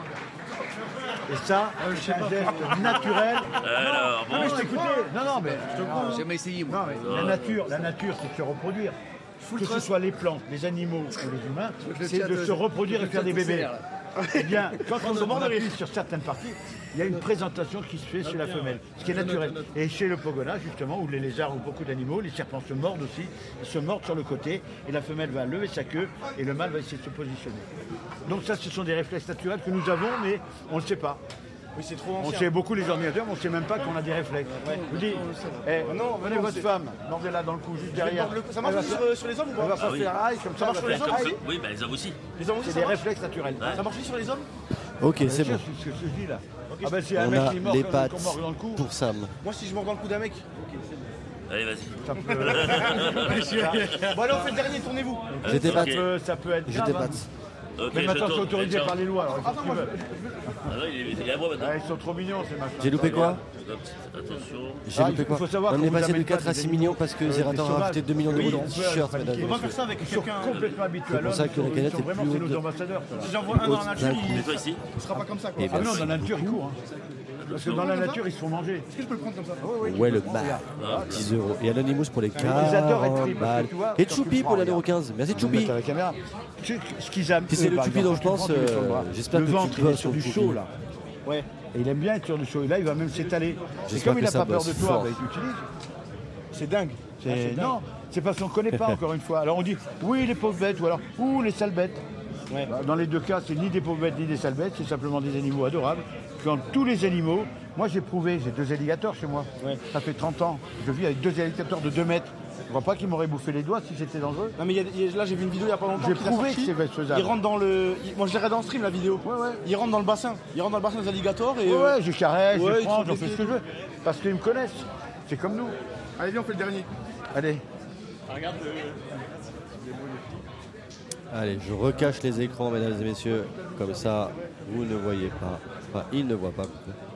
Et ça, c'est un geste naturel. Alors, Non, mais bon, je t'écoutais. Non, mais J'ai jamais essayé, moi. non, mais la nature, c'est de se reproduire. Que ce soit les plantes, les animaux ou les humains, c'est de se reproduire et faire des bébés. Eh bien, quand on appuie sur certaines parties, il y a une présentation qui se fait chez la femelle, ce qui est naturel. Et chez le pogona, justement, où les lézards ou beaucoup d'animaux, les serpents se mordent aussi, ils se mordent sur le côté, et la femelle va lever sa queue, et le mâle va essayer de se positionner. Donc ça, ce sont des réflexes naturels que nous avons, mais on ne le sait pas. Oui, c'est trop On ancien. sait beaucoup les ordinateurs, mais on ne sait même pas qu'on a des réflexes. Je vous dis, non, venez non, votre c'est- femme, mordez-la dans le cou juste derrière. Ça marche Elle va aussi sur les hommes ou Elle va pas? pas oui. faire aïe, comme ça, marche elle va sur les faire hommes aïe. oui, bah les hommes aussi. Les hommes aussi, C'est ça des marche? réflexes naturels. Ouais. Ça marche aussi sur les hommes? Ok, Bien c'est sûr, bon. c'est ce que je dis là. Ah ben c'est un On mec a qui mord les qu'on pâtes mord dans le cou. pour Sam. Moi, si je mords dans le cou d'un mec. Allez, vas-y. Ça peut, Bon, allez, on fait le dernier, tournez-vous. J'ai des pâtes. ça peut être J'ai grave. des Hein. pâtes. Ok, Mais maintenant, je c'est tourne. autorisé Ciao. par les lois. Alors, ils font ce qu'ils veulent. Ah non, il est à moi maintenant. Ah, ils sont trop mignons, ces machins. J'ai loupé quoi? Attention. J'ai Ah, loupé il quoi? faut savoir On qu'on est vous passé de amène 4 pas à des 6 millions parce que des Zerator a sauvages. rajouté 2 millions d'euros Oui, dans on le peut, t-shirt, enfin, mesdames et on va messieurs. faire ça avec Ils sont quelqu'un complètement habitué à C'est pour ça que la canette Ils est sont vraiment, plus c'est haute. nos ambassadeurs. ça, là. Si j'en vois un dans la nature, Mais toi ici. il sera pas comme ça, quoi. Et Ah bien non, sûr. dans la nature, ils courent. Parce que dans la nature, ils se font manger. Est-ce que je peux le prendre comme ça? Ouais, le bar. 10 euros. Et Anonymous pour les Ils adorent être 40 pris, parce balles. que tu vois, Et quand tu Choupi le pour prends, la numéro regarde. 15. Merci Je vais Choupi. mettre à la caméra. Ce qu'ils aiment. Puis c'est le par Choupi exemple, dont je quand pense, tu le prends, tu le mets sur le bras. j'espère Le que tu ventre, il bosses est sur sur du le chaud, Choupi. là. Ouais. Et il aime bien être sur du chaud. Et là, il va même s'étaler. Et J'espère comme il que n'a ça pas peur de bosse toi, fort. bah, il t'utilise. C'est dingue. Non, c'est parce qu'on ne connaît pas encore une fois. Alors on dit oui les pauvres bêtes ou alors ouh les sales bêtes. Ouais. Bah, dans les deux cas, c'est ni des pauvres bêtes ni des sales bêtes, c'est simplement des animaux adorables. Quand tous les animaux, moi j'ai prouvé, j'ai 2 alligators chez moi. Ouais. Ça fait 30 ans. Je vis avec 2 alligators de 2 mètres. Je ne crois pas qu'ils m'auraient bouffé les doigts si c'était dangereux. Non mais là j'ai vu une vidéo il y a pas longtemps. J'ai qu'il a prouvé sorti. que c'est faisable. Il rentre dans le. Moi je l'ai regardé en stream la vidéo. Ouais, ouais. Il rentre dans le bassin. Il rentre dans le bassin des alligators et. Ouais, je caresse, ouais, je il prends, trouve j'en des fais ce que pieds. je veux. Parce qu'ils me connaissent. C'est comme nous. Allez viens on fait le dernier. Allez. Allez, je recache les écrans, mesdames et messieurs. Comme ça, vous ne voyez pas. Enfin, ils ne voient pas.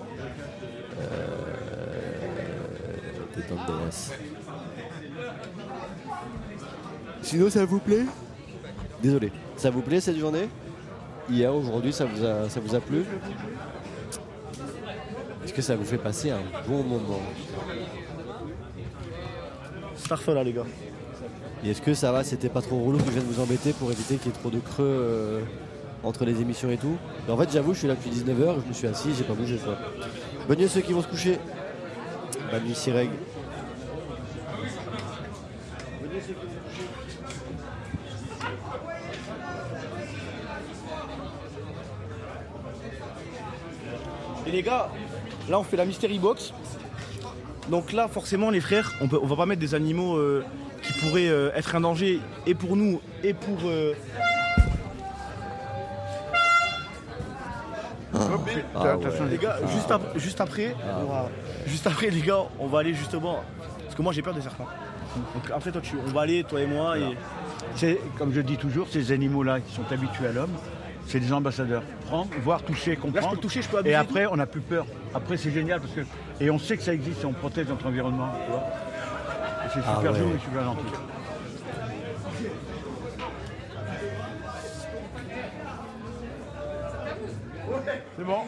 Détente DS. Sinon, ça vous plaît? Désolé. Ça vous plaît cette journée? Hier, aujourd'hui, ça vous a plu? Est-ce que ça vous fait passer un bon moment? Starfall là les gars. Et est-ce que ça va, c'était pas trop relou que je vienne vous embêter pour éviter qu'il y ait trop de creux entre les émissions et tout? Et en fait, j'avoue, je suis là depuis 19h, je me suis assis, j'ai pas bougé quoi. Bonne nuit à ceux qui vont se coucher. Bonne nuit Sireg. Et les gars, là on fait la mystery box. Donc là forcément les frères, on va pas mettre des animaux qui pourraient être un danger et pour nous et pour Ah Attention, ouais. les gars, juste après les gars, on va aller justement parce que moi j'ai peur des serpents. Donc après toi on va aller toi et moi et C'est, comme je dis toujours, ces animaux-là qui sont habitués à l'homme, c'est des ambassadeurs. Prendre, voir, toucher, là je comprendre. peux le toucher, je peux abuser. Et après, on n'a plus peur. Après, c'est génial parce que. Et on sait que ça existe et on protège notre environnement. Tu vois. Et c'est Ah super ouais. doux et super gentil. C'est bon.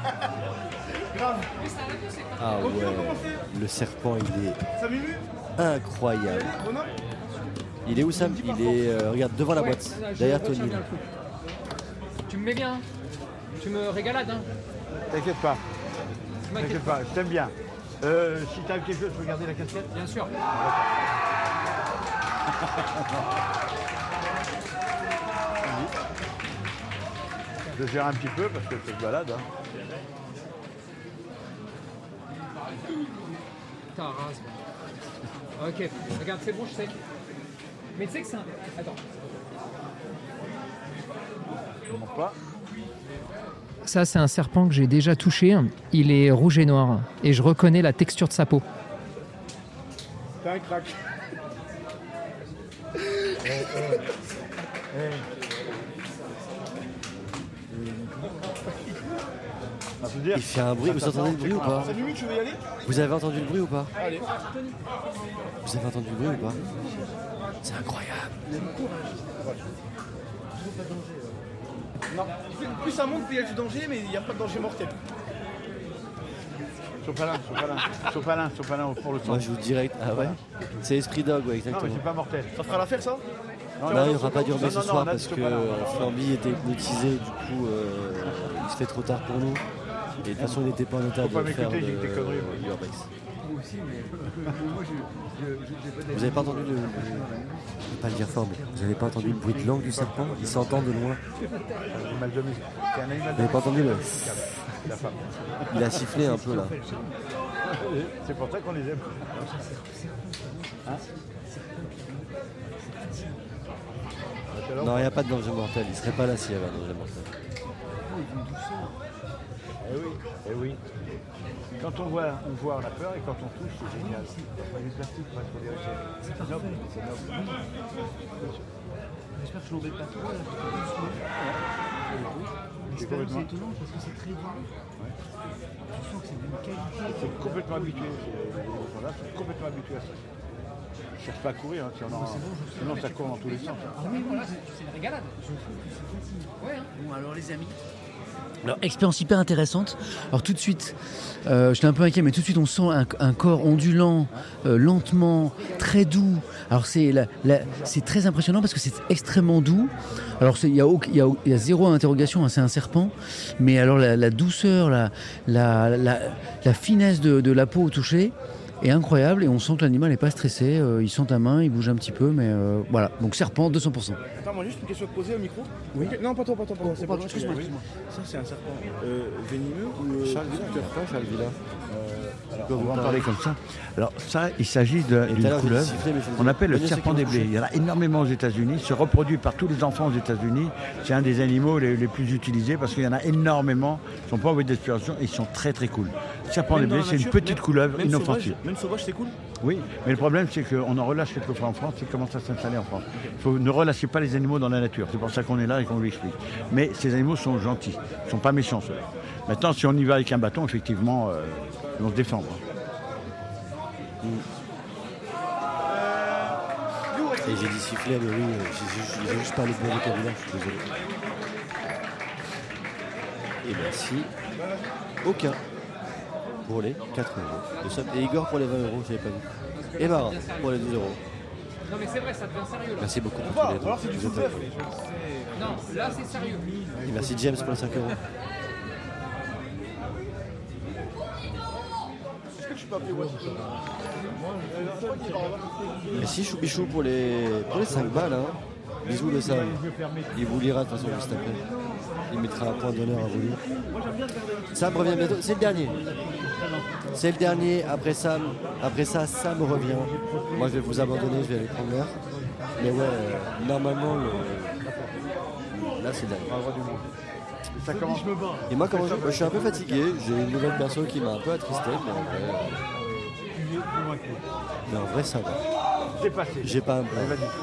Ah ouais. Le serpent, il est Ça m'émue incroyable. Bonhomme. Il est où Sam? Il est, regarde, devant la boîte, derrière Tony. là. Tu me mets bien. Tu me régalades. Hein. T'inquiète pas. Je m'inquiète T'inquiète pas. Je t'aime bien. Si t'as quelque chose, tu peux garder la casquette. Bien sûr. Je gère un petit peu parce que je te balade. Hein. Putain, rase. Ok, regarde, c'est bon, je sais. Mais tu sais que c'est un. Attends. Je monte pas. Ça, c'est un serpent que j'ai déjà touché. Il est rouge et noir. Et je reconnais la texture de sa peau. T'es un crack. Ça veut dire. Il fait un bruit, vous entendez le bruit ou pas? Ça m'émue, tu veux y aller? Vous avez entendu le bruit ou pas? Allez. Vous avez entendu le bruit ou pas? C'est incroyable. Non. Plus ça monte, plus il y a du danger, mais il n'y a pas de danger mortel. Sopalin pour le sang. Moi je vous direct. Ah ouais? C'est Esprit Dog, ouais, Non, mais exactement. c'est pas mortel. Ça fera l'affaire ça? Non, il n'y aura pas d'urbain ce non, soir on a parce du que sopalin. Flamby était hypnotisé, du coup il se fait trop tard pour nous. Et de toute façon il n'était pas en état Faut pas de faire de m'écouter, j'ai que des conneries, moi. l'urbex. Vous avez pas entendu le. Je vais pas le dire fort, mais vous avez pas entendu le bruit de langue du serpent? Il s'entend de loin. Animal domestique. C'est un animal Vous n'avez pas entendu le. la femme. Il a sifflé un peu là. C'est pour ça qu'on les aime. Non, il n'y a pas de danger mortel. Il serait pas là s'il y avait un danger mortel. Eh oui. Quand on voit la peur et quand on touche, c'est génial. Il y a du plastique, moi, il faut vérifier. noble. J'espère que je l'embête pas trop. Là. L'expérience est étonnante parce que c'est très bon. Je sens que c'est d'une qualité. Ils sont complètement habitués. Voilà, ils sont complètement habitués à ça. Ils ne cherchent pas à courir, hein, sinon ça court dans tous les sens. Ah oui, voilà, c'est une régalade. Je trouve que c'est facile. Ouais, hein. Bon, alors les amis. Alors, expérience hyper intéressante. Alors tout de suite, j'étais un peu inquiet, mais tout de suite on sent un corps ondulant, lentement, très doux. Alors c'est très impressionnant parce que c'est extrêmement doux. Alors il y a zéro interrogation, hein, c'est un serpent. Mais alors la douceur, la finesse de la peau au toucher est incroyable et on sent que l'animal n'est pas stressé. Il sent ta main, il bouge un petit peu, mais voilà. Donc serpent 200%. Attends, moi juste une question à te poser au micro. Oui. Okay. Non, pas toi. C'est pas toi. Excuse-moi. Ça, c'est un serpent venimeux ou. Charles Villa, tu as pas Charles Villa on va en parler comme ça. Alors ça, il s'agit d'une couleuvre. On appelle le serpent des blés. Il y en a énormément aux États-Unis. Se reproduit par tous les enfants aux États-Unis. C'est un des animaux les plus utilisés parce qu'il y en a énormément. Ils ne sont pas en voie d'exploration et ils sont très très cool. Le serpent des blés, c'est une petite couleuvre inoffensive. Même sauvage, c'est cool. Oui, mais le problème c'est qu'on en relâche quelquefois en France. C'est comment ça s'installer en France. Ne relâchez pas les animaux dans la nature. C'est pour ça qu'on est là et qu'on lui explique. Mais ces animaux sont gentils. Ils ne sont pas méchants ceux-là. Maintenant, si on y va avec un bâton, effectivement, on se défend. Et j'ai dit sifflet, mais oui, j'ai juste pas le bon vocabulaire, je suis désolé. Et merci. Aucun. Pour les 4 €. Et Igor pour les 20 €, je n'avais pas vu. Et Marin pour les 12 €. Non mais c'est vrai, ça devient sérieux là. Merci beaucoup pour tous les deux. Alors c'est du Vous êtes sous-neuf. Non, là c'est sérieux. Et merci James pour les 5 €. Est-ce que tu peux appeler Wally? Merci Choubichou pour les 5 balles. Hein. Bisous le Sam. Il vous lira de toute façon juste après. Il mettra un point d'honneur à vous lire. Sam revient bientôt. C'est le dernier. C'est le dernier. Après ça, Sam revient. Moi je vais vous abandonner, je vais aller prendre l'air. Mais ouais, normalement, là c'est le dernier. Ça commence. Et moi, comment je suis un peu fatigué. J'ai une nouvelle personne qui m'a un peu attristé. Mais en vrai, ça va. C'est passé. J'ai pas un plan.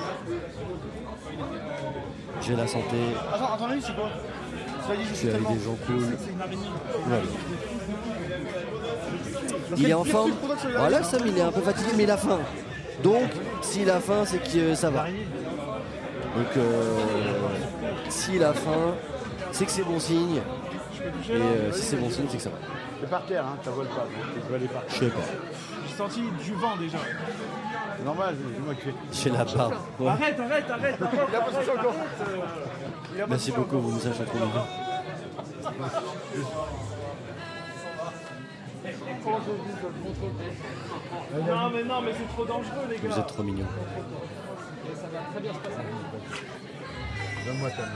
J'ai la santé. Attends, c'est quoi? Je suis avec des gens cool. Voilà. Il est en forme. Voilà, Sam, il est un peu fatigué, mais il a faim. Donc, s'il a faim, c'est que ça va. Donc, s'il a faim, c'est que c'est bon signe. Et si c'est bon signe, c'est que ça va. C'est par terre, hein, ça vole pas. Tu peux aller par terre. Je sais pas. J'ai senti du vent déjà. C'est normal, c'est moi qui fais. J'ai la barbe. Ouais. Arrête. Il a pas touché encore. Merci beaucoup, vous nous achetez trop bien. Non, mais c'est trop dangereux, les gars. Vous êtes trop mignons. Ça va très bien se passer. Donne-moi ta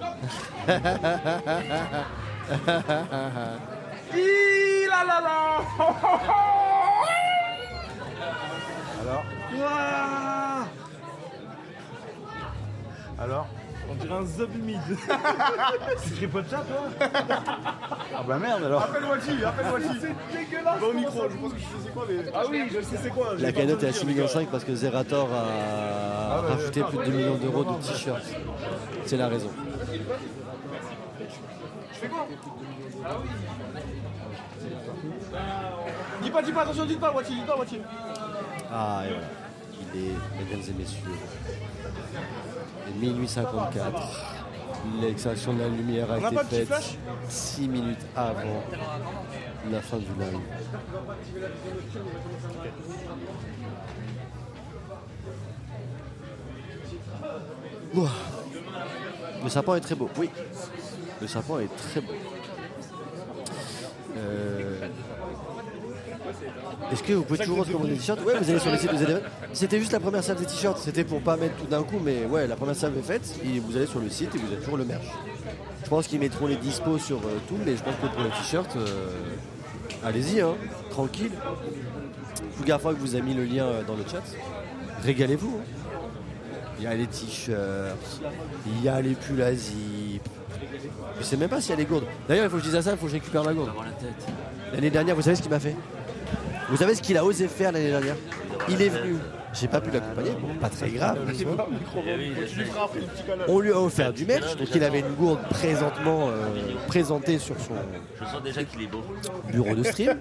main. Alors On dirait un zob humide. Tu tripotes ça, toi? Ah bah merde alors. Appelle-moi. C'est dégueulasse. Au micro, je pense que je sais quoi, mais. Ah oui, je sais c'est quoi. La cagnotte est à 6,5 millions parce que Zerator a rajouté plus de 2 millions d'euros de t-shirts. C'est la raison. Je fais quoi? Dis pas, attention, dis pas, Wati. Ah, et voilà. Il est, mesdames et messieurs, minuit 54. L'extraction de la lumière a été faite 6 minutes avant la fin du live. Ouah. Le serpent est très beau, oui. Le serpent est très beau. Est-ce que vous pouvez toujours recommander des t-shirts? Ouais, vous allez sur le site de ZDF. C'était juste la première salve des t-shirts, c'était pour pas mettre tout d'un coup, mais ouais, la première salve est faite, et vous allez sur le site et vous avez toujours le merch. Je pense qu'ils mettront les dispos sur tout, mais je pense que pour les t-shirts, allez-y, hein, tranquille. Tout gaffe que vous avez mis le lien dans le chat. Régalez-vous. Hein. Il y a les t-shirts, il y a les pulls à zip. Je sais même pas s'il y a les gourdes. D'ailleurs, il faut que je dise à ça, il faut que je récupère la gourde. L'année dernière, vous savez ce qu'il m'a fait? Vous savez ce qu'il a osé faire l'année dernière? Il est venu J'ai pas pu l'accompagner, bon, pas très grave. Tu lui feras après le petit câlin. On lui a offert du merch, donc il avait une gourde présentement présentée sur son Je sens déjà qu'il est beau. bureau de stream.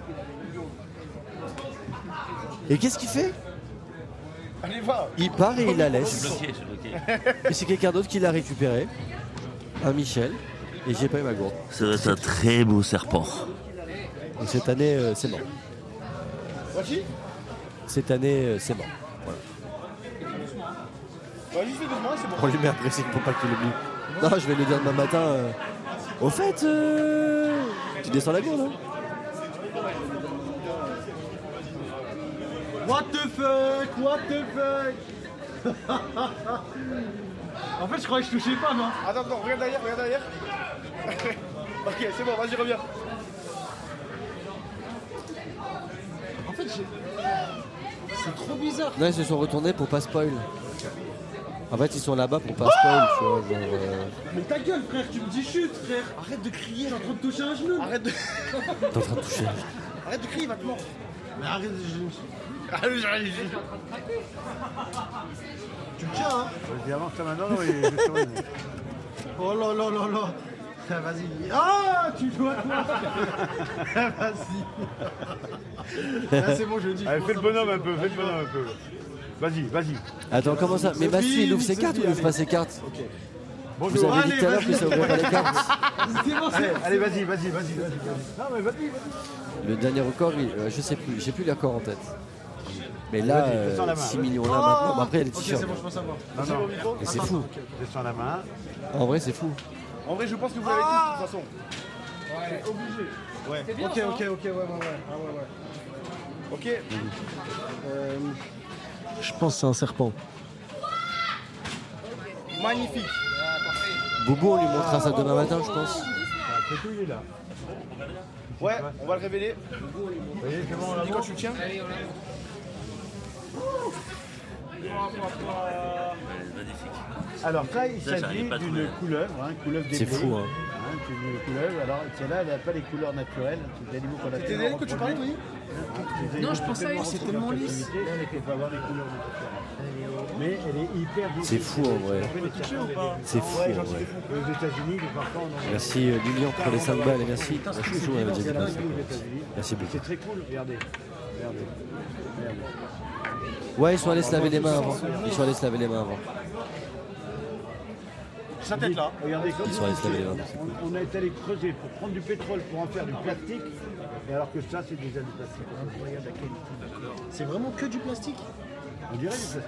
Et qu'est-ce qu'il fait? Allez, va. Il part et il la Je suis laisse. bloqué. Et c'est quelqu'un d'autre qui l'a récupéré. Un Michel. Et j'ai pas eu ma gourde. Ça va être un très beau serpent. Donc cette année, c'est mort. Vas-y. Cette année, c'est mort. Vas-y, fais doucement, c'est bon. On lui met un pressing pour pas qu'il l'oublie. Non, je vais lui dire demain matin. Au fait, tu descends la gourde, hein? What the fuck? What the fuck? En fait, je croyais que je touchais pas, non? Attends, regarde derrière, Ok, c'est bon, vas-y, reviens. En fait, c'est trop bizarre. Non, ils se sont retournés pour pas spoil. En fait, ils sont là-bas pour pas spoil, tu vois. Genre, Mais ta gueule, frère, tu me dis chute, frère. Arrête de crier, j'ai en train de toucher un genou. Arrête de t'es en train de toucher. crier, il va te mordre. Mais arrête, Tu me tiens, hein. Vas-y, avance ça maintenant, et je surveille. Oh là là là là. Vas-y. Ah, tu dois toi. Vas-y. Là, c'est bon, je le dis. Allez, fais le bonhomme un peu, Vas-y. Attends, comment ça? Mais Massu, il ouvre ses cartes ou il ouvre pas ses cartes? Vous avez dit tout à l'heure que ça ouvrait pas les cartes. C'est bon, c'est Allez, vas-y. Non, mais vas-y. Le dernier record, je sais plus, j'ai plus les records en tête. Mais là, Vas-y, descends la main. 6 millions là maintenant. Bah, après, il y a les Ok, t-shirts. c'est bon, je peux savoir. Non. Et c'est fou. Descends la main. En vrai, c'est fou. En vrai, je pense que vous l'avez tous, de toute façon. Ouais. Obligé. Ouais. C'est bien, Ok, ça, hein. ok, ouais. Ah ouais. Ok. Je pense que c'est un serpent. Magnifique. Boubou, on lui montrera ça demain matin, je pense. C'est tout, il est là. Ouais, on va le révéler. Vous voyez, c'est bon, là. Dis quand tu le tiens. Magnifique. Alors ça, il Ça, s'agit j'arrive pas à trouver. d'une couleuvre, couleuvre des C'est blés. fou, hein. C'est une couleuvre. Alors celle-là, elle n'a pas les couleurs naturelles. C'est des animaux qu'on a C'était d'elle que tu parlais, Tony? Non, je pensais à elle, c'est tellement lisse. Elle ne peut pas avoir les couleurs naturelles. Mais elle est hyper douce. C'est fou en vrai. C'est fou en vrai. Aux États-Unis, parfois, on en Merci Lilian pour les 5 balles et merci. Chouchou, on avait déjà dit comme ça. Merci beaucoup. C'est très cool, regardez. Ouais, ils sont allés se laver les mains avant. Sa tête là. Regardez comme Ils sont allés se laver les mains. on a été allé creuser pour prendre du pétrole pour en faire du plastique. Et alors que ça, c'est déjà du plastique. Regarde la qualité. C'est vraiment que du plastique? On dirait du plastique.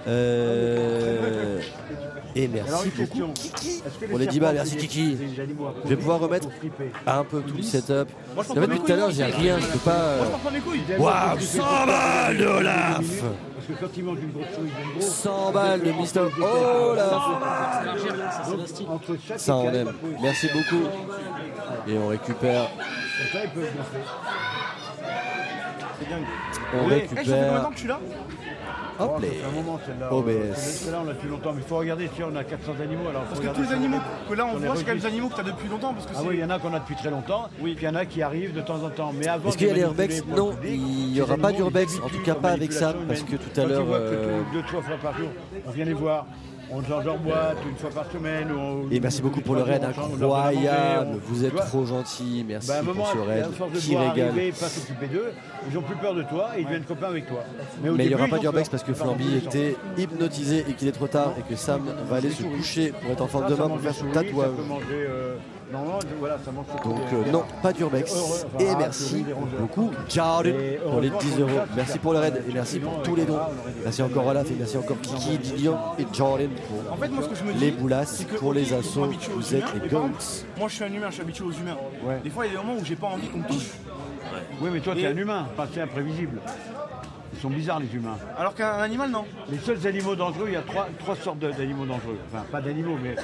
Et Alors merci une beaucoup question. Est-ce que pour les 10 balles, merci serpents, Kiki. c'est des animaux à Je vais pouvoir remettre flipper. un peu tout le setup. En je fait, depuis tout à l'heure, j'ai rien, je peux pas. Moi, je prends les couilles. Waouh, 100 balles de Olaf! Parce que quand ils mangent une grosse souris, ils viennent gros. 100 balles de Mister Olaf! Entre chaque Ça, on écaille, aime. Merci beaucoup. Et on récupère. et ça, ils peuvent gonfler. C'est dingue. On Eh, ça fait combien de temps récupère. que tu l'as? Hop Ça là. fait un moment, celle-là. OBS. Celle-là, on l'a depuis longtemps. Mais il faut regarder, tu vois, on a 400 animaux. Alors, faut Parce que regarder tous les sur animaux les- que là on sur les voit, c'est quand même des registres. animaux que tu as depuis longtemps. Parce que Ah c'est. oui, il y en a qu'on a depuis très longtemps. Oui. Puis il y en a qui arrivent de temps en temps. Mais avant Est-ce qu'il y a de les manipuler urbex? pour le Non, public, il n'y ces aura pas animaux, d'urbex, ils en tout habituent cas leur pas avec Sam, manipulation parce que humaine. tout à Quand l'heure. ils voient que 2-3 fois par jour, on vient les voir. On change leur boîte une fois par semaine. Et merci beaucoup pour le raid incroyable. Vous êtes trop gentil. Merci Bah, à un moment, pour ce raid à force de qui devoir régale. arriver, pas s'occuper d'eux, ils ont plus peur de toi et ils deviennent copains avec toi. au Mais il n'y début, aura ils pas ont d'urbex peur. parce que Par contre, Flamby ils sont- était hypnotisé et qu'il est trop tard et que Sam va aller se coucher pour être en forme Ça, ça demain mange pour faire des son souris, tatouage. Ça peut manger, normalement, voilà, ça mange surtout Donc des- non, pas d'urbex. Heureux, enfin, Et rats, merci souris, des rongeurs. beaucoup, Jordan, Et pour les heureusement 10 qu'on euros. est là, Merci c'est pour le raid ça. et merci Sinon, pour avec tous les les dons. rats, on aurait des- Merci encore Olaf et merci encore Kiki, Lilian et Jordan pour En fait, moi, ce que je me dis. les boulasses, c'est que, pour ok, les ils sont assauts. habitués aux Vous êtes humains, les et par goats. contre, moi, je suis un humain, je suis habitué aux humains. Ouais. Des fois, il y a des moments où j'ai pas envie qu'on me touche. Oui, mais toi, tu es Et- un humain, pas c'est imprévisible. Ils sont bizarres, les humains. Alors qu'un animal, non. Les seuls animaux dangereux, il y a trois sortes d'animaux dangereux. Enfin, pas d'animaux, mais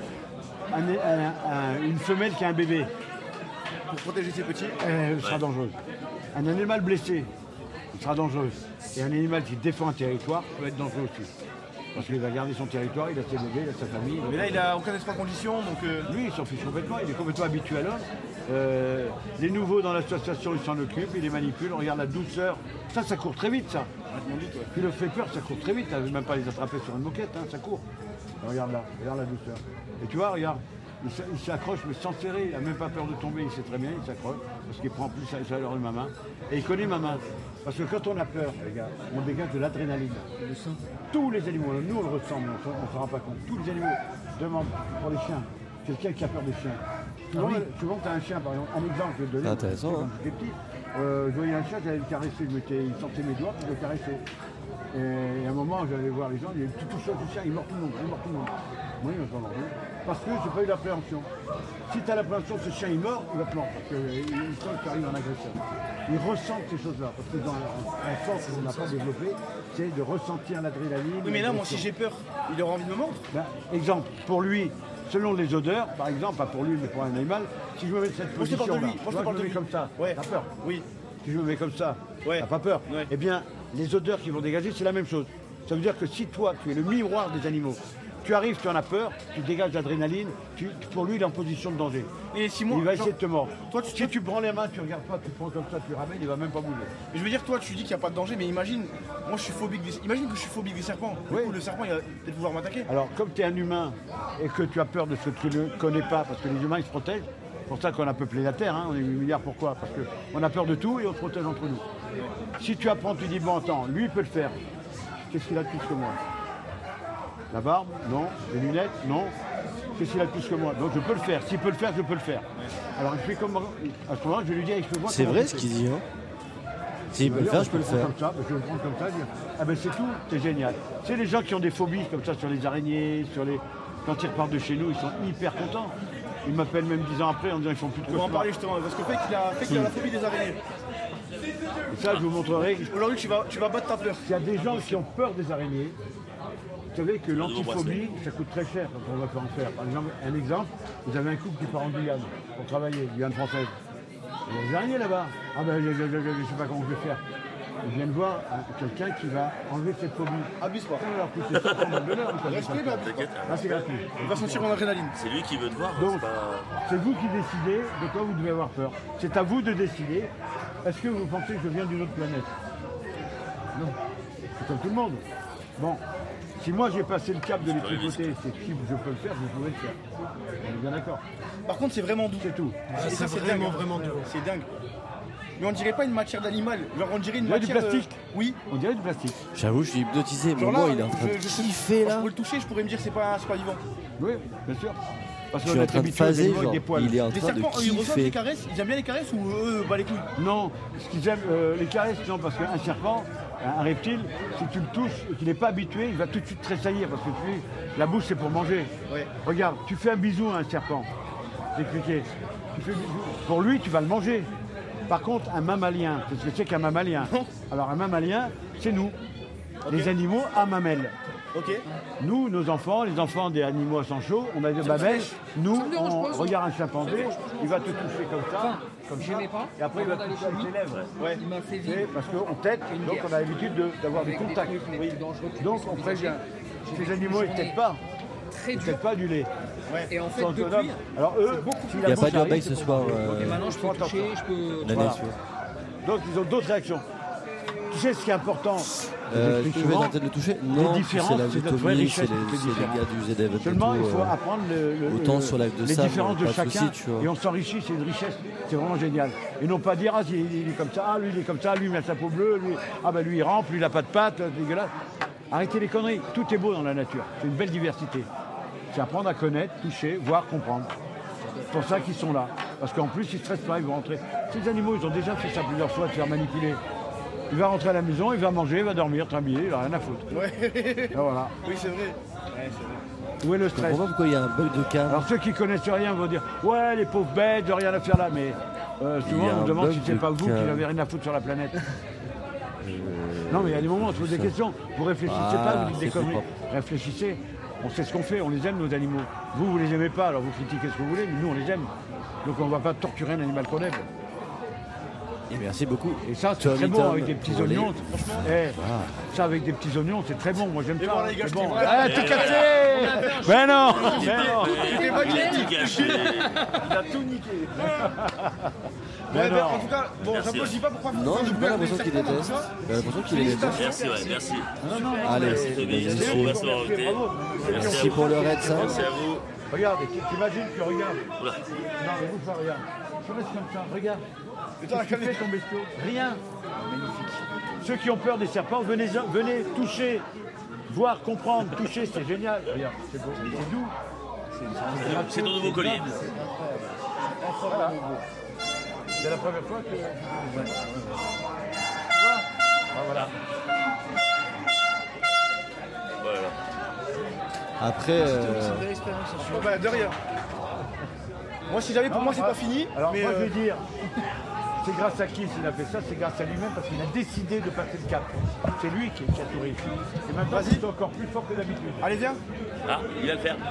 une femelle qui a un bébé Pour protéger ses petits. sera dangereuse. Un animal blessé sera dangereux. Et un animal qui défend un territoire peut être dangereux aussi. Parce qu'il va garder son territoire, il a ses bébés, il a sa famille. Mais là, il a aucun espoir de condition, donc. Lui, il s'en fiche complètement, il est complètement habitué à l'homme. Les nouveaux dans l'association, ils s'en occupent, ils les manipulent, on regarde la douceur. Ça court très vite, ça. Puis le flipper, ça court très vite, tu n'avais même pas les attraper sur une moquette, hein, ça court. Regarde là, regarde la douceur. Et tu vois, regarde, il s'accroche mais sans serrer, il n'a même pas peur de tomber, il sait très bien, il s'accroche, parce qu'il prend plus la chaleur de ma main. Et il connaît ma main. Parce que quand on a peur, les gars, on dégage de l'adrénaline. Tous les animaux, nous on le ressent, mais on ne se rend pas compte. Tous les animaux demandent pour les chiens, quelqu'un qui a peur des chiens. Souvent tu as un chien, par exemple, un exemple, je vais te donner. Intéressant, Quand j'étais petit, je voyais un chien, j'allais le caresser, il sortait mes doigts, puis je le caressais. Et à un moment, j'allais voir les gens, il y a une petite touche du chien, il mord tout le monde, Moi, il m'a pas mordu. Parce que j'ai pas eu l'appréhension. Si tu as l'appréhension, ce chien il mord, il va te mordre. Parce qu'il sent qu'il arrive en agresseur. Il ressent ces choses-là. Parce que dans un force qu'on n'a pas développé, c'est de ressentir l'adrénaline. Oui, mais là, moi, si j'ai peur, il aura envie de me mordre. Exemple, pour lui, selon les odeurs, par exemple, pas pour lui, mais pour un animal, si je me mets de cette position-là, je me mets comme ça, t'as peur. Oui. Si je me mets comme ça, t'as pas peur. Ouais. Eh bien, les odeurs qui vont dégager, c'est la même chose. Ça veut dire que si toi, tu es le miroir des animaux, tu arrives, tu en as peur, tu dégages l'adrénaline, pour lui, il est en position de danger. Et si moi, il va essayer de te mordre. Toi, si tu prends les mains, tu regardes pas, tu prends comme ça, tu ramènes, il va même pas bouger. Mais je veux dire, toi, tu dis qu'il n'y a pas de danger, mais imagine, moi je suis phobique des... Imagine que je suis phobique des serpents. Du coup, le serpent, il va peut-être vouloir m'attaquer. Alors, comme tu es un humain et que tu as peur de ce que tu ne connais pas, parce que les humains, ils se protègent, c'est pour ça qu'on a peuplé la Terre, hein, on est 8 milliards, pourquoi? Parce qu'on a peur de tout et on se protège entre nous. Si tu apprends, tu dis, bon, attends, lui, il peut le faire. Qu'est-ce qu'il a de plus que moi? La barbe? Non. Les lunettes? Non. Qu'est-ce qu'il a de plus que moi? Donc je peux le faire. S'il peut le faire, je peux le faire. Alors il fait comme... À ce moment-là, je lui dis, je peux voir. C'est vrai ce qu'il dit, hein. S'il peut le faire, je peux le faire. Comme ça, je vais le prendre comme ça, dire, ah ben c'est tout, c'est génial. C'est les gens qui ont des phobies comme ça sur les araignées, quand ils repartent de chez nous, ils sont hyper contents. Ils m'appellent même 10 ans après en disant ils font plus de cauchemars. On va en parler justement, parce que fait qu'il a la phobie des araignées. Et ça, je vous montrerai. Aujourd'hui, tu vas battre ta peur. Il y a des gens qui ont peur des araignées. Vous savez que l'antiphobie, ça coûte très cher quand on va faire en faire. Par exemple, un exemple, vous avez un couple qui part en Guyane pour travailler, Guyane française. Il y a des araignées là-bas. Ah ben, je ne sais pas comment je vais faire. Ils viennent voir quelqu'un qui va enlever cette phobie. Abuse pas. Ça va leur coûter 50 balles de l'heure. Respect, mais abuse pas. Là, c'est gratuit. Il va sentir mon adrénaline. C'est lui qui veut te voir. Donc, c'est vous qui décidez de quoi vous devez avoir peur. C'est à vous de décider. Est-ce que vous pensez que je viens d'une autre planète? Non. C'est comme tout le monde. Bon. Si moi j'ai passé le cap de les tripoter, c'est que si je peux le faire, vous pouvez le faire. On est bien d'accord. Par contre, c'est vraiment doux. C'est tout. Et ça, c'est vraiment, dingue. vraiment doux. C'est dingue. Mais on dirait pas une matière d'animal. Genre, on dirait une matière. Du plastique. Oui. On dirait du plastique. J'avoue, je suis hypnotisé. Genre Momo, là, il est en train de je kiffer là. pourrais le toucher, je pourrais me dire c'est pas vivant. Oui, bien sûr. Parce Je suis en train de phaser, genre, il est en Les train de serpents, eux, ils ressentent les kiffer. caresses. Ils aiment bien les caresses ou eux, bah les couilles? Non, ce qu'ils aiment, les caresses, non, parce qu'un serpent, un reptile, si tu le touches et qu'il n'est pas habitué, il va tout de suite tressaillir parce que la bouche c'est pour manger. Ouais. Regarde, tu fais un bisou à un serpent. J'ai expliqué. Tu fais un bisou. Pour lui, tu vas le manger. Par contre, un mammalien, c'est ce que c'est qu'un mammalien. Alors un mammalien, c'est nous, les animaux à mamelles. Ok. Nous, nos enfants, les enfants des animaux à sang chaud, on a dit babel, nous, on regarde un chimpanzé, il va te toucher comme ça, et après il va te toucher avec les lèvres. Ouais. C'est parce qu'on tête, donc on a l'habitude d'avoir du contact. Donc on prévient. Ces animaux, ils ne têtent pas. Ils ne têtent pas du lait. Et en fait, Sont depuis, autonomes. Alors eux, Il n'y a pas d'urbex ce soir. maintenant, je peux toucher, je peux... La Voilà. nature. Donc ils ont d'autres réactions. Tu sais ce qui est important, Je vais tenter de le toucher. Non, différences, c'est la c'est notre vraie Tommy, richesse, c'est c'est les différent. gars du ZDF et Seulement, il tout, faut apprendre autant sur l'acte de les ça, différences de pas de chacun. souci, tu vois. Et on s'enrichit, c'est une richesse. C'est vraiment génial. Et non pas dire, ah, il est comme ça, ah, lui, il est comme ça, lui, il a sa peau bleue, lui, ah, ben lui, il rampe, lui, il n'a pas de pattes, dégueulasse. Arrêtez les conneries. Tout est beau dans la nature. C'est une belle diversité. C'est apprendre à connaître, toucher, voir, comprendre. C'est pour ça qu'ils sont là. Parce qu'en plus, ils ne stressent pas, ils vont rentrer. Ces animaux, ils ont déjà fait ça plusieurs fois, de se faire manipuler. Il va rentrer à la maison, il va manger, il va dormir, tranquille, il n'a rien à foutre. Ouais. Et voilà. Oui, c'est vrai. Ouais, c'est vrai. Où est le Je stress? comprends pas pourquoi il y a un bug de cam. Alors ceux qui connaissent rien vont dire « Ouais, les pauvres bêtes, ils n'ont rien à faire là », mais Il souvent y a on un me demande bug si c'est de pas vous qui cam. n'avez rien à foutre sur la planète. Non mais il y a des moments où on se pose des questions. Vous réfléchissez Ah, pas, vous dites des c'est conneries. propre. Réfléchissez. On sait ce qu'on fait, on les aime nos animaux. Vous les aimez pas, alors vous critiquez ce que vous voulez, mais nous on les aime. Donc on ne va pas torturer un animal qu'on aime. Et merci beaucoup. Et ça, c'est très bon avec des petits oignons. Franchement, ça avec des petits oignons, c'est très bon. Moi, j'aime ça. les gars, C'est bon. je Tout cassé. Mais non. Il a tout gâché. Il a tout niqué. Ouais, non. en tout cas, bon, Merci, j'applaudis pas pourquoi Non, j'ai pas l'impression qu'il déteste. J'ai l'impression qu'il les déteste. Merci, ouais, merci. Allez, Merci d'organisation, merci d'avoir invité. merci pour le raid, ça. Merci à vous. Regarde, t'imagines que regarde. Oula. Non, mais vous, ça, regarde. Tu restes comme ça, regarde. Putain, la Qu'est-ce que tu fais, ton bestiau? Rien. Magnifique. Ceux qui ont peur des serpents, venez toucher, voir, comprendre, toucher, c'est génial. Regarde, c'est beau, c'est doux. C'est ton nouveau collier. C'est la première fois que... Tu vois? Voilà. Voilà. Après, Bon, bah, de rien. Moi, si jamais, pour moi, c'est pas fini. Alors mais moi, je veux dire, c'est grâce à qui s'il a fait ça? C'est grâce à lui-même parce qu'il a décidé de passer le cap. C'est lui qui a tout réussi. Et maintenant, c'est encore plus fort que d'habitude. allez, viens. Ah, il va le faire.